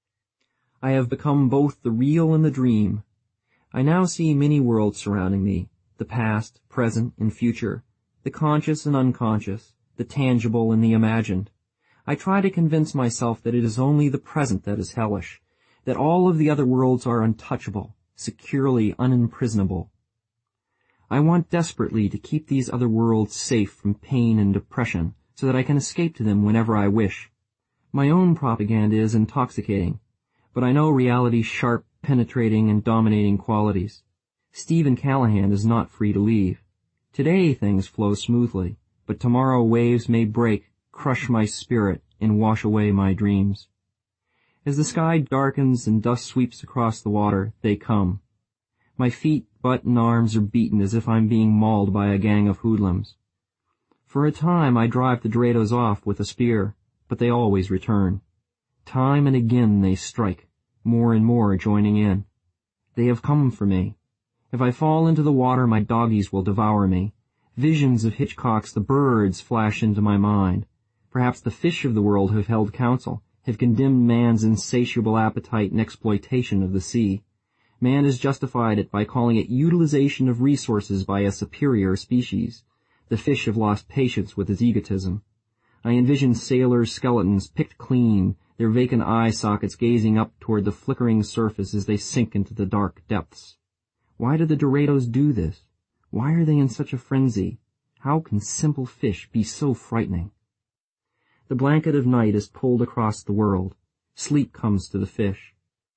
[SPEAKER 1] I have become both the real and the dream. I now see many worlds surrounding me, the past, present, and future, the conscious and unconscious, the tangible and the imagined. I try to convince myself that it is only the present that is hellish, that all of the other worlds are untouchable, securely unimprisonable. I want desperately to keep these other worlds safe from pain and depression so that I can escape to them whenever I wish. My own propaganda is intoxicating, but I know reality's sharp, penetrating, and dominating qualities. Stephen Callahan is not free to leave. Today things flow smoothly, but tomorrow waves may break, crush my spirit, and wash away my dreams. As the sky darkens and dust sweeps across the water, they come. My feet, butt, and arms are beaten as if I'm being mauled by a gang of hoodlums. For a time I drive the Dorados off with a spear, but they always return. Time and again they strike, more and more joining in. They have come for me. If I fall into the water, my doggies will devour me. Visions of Hitchcock's The Birds flash into my mind. Perhaps the fish of the world have held counsel, have condemned man's insatiable appetite and exploitation of the sea. Man has justified it by calling it utilization of resources by a superior species. The fish have lost patience with his egotism. I envision sailors' skeletons picked clean, their vacant eye sockets gazing up toward the flickering surface as they sink into the dark depths. Why do the Dorados do this? Why are they in such a frenzy? How can simple fish be so frightening? The blanket of night is pulled across the world. Sleep comes to the fish.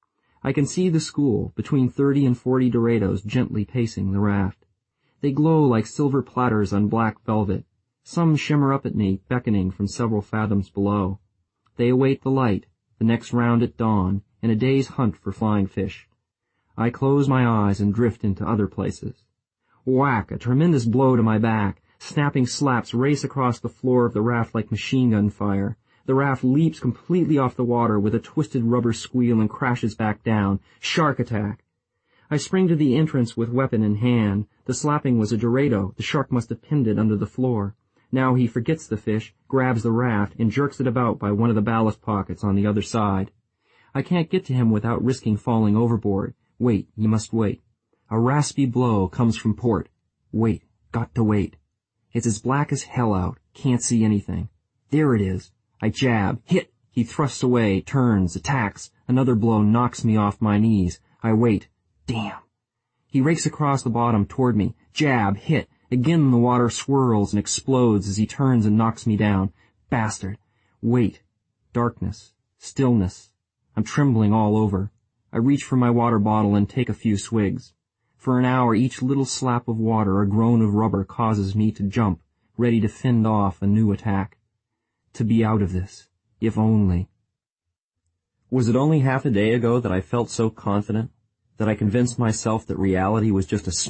[SPEAKER 1] I can see the school, between thirty and forty Dorados gently pacing the raft. They glow like silver platters on black velvet. Some shimmer up at me, beckoning from several fathoms below. They await the light, the next round at dawn, and a day's hunt for flying fish. I close my eyes and drift into other places. Whack! A tremendous blow to my back. Snapping slaps race across the floor of the raft like machine gun fire. The raft leaps completely off the water with a twisted rubber squeal and crashes back down. Shark attack! I spring to the entrance with weapon in hand. The slapping was a Dorado. The shark must have pinned it under the floor. Now he forgets the fish, grabs the raft, and jerks it about by one of the ballast pockets on the other side. I can't get to him without risking falling overboard. Wait, you must wait. A raspy blow comes from port. Wait, got to wait. It's as black as hell out. Can't see anything. There it is. I jab. Hit! He thrusts away, turns, attacks. Another blow knocks me off my knees. I wait. Damn. He rakes across the bottom toward me. Jab. Hit. Again the water swirls and explodes as he turns and knocks me down. Bastard. Wait. Darkness. Stillness. I'm trembling all over. I reach for my water bottle and take a few swigs. For an hour each little slap of water, a groan of rubber, causes me to jump, ready to fend off a new attack. To be out of this, if only. Was it only half a day ago that I felt so confident, that I convinced myself that reality was just a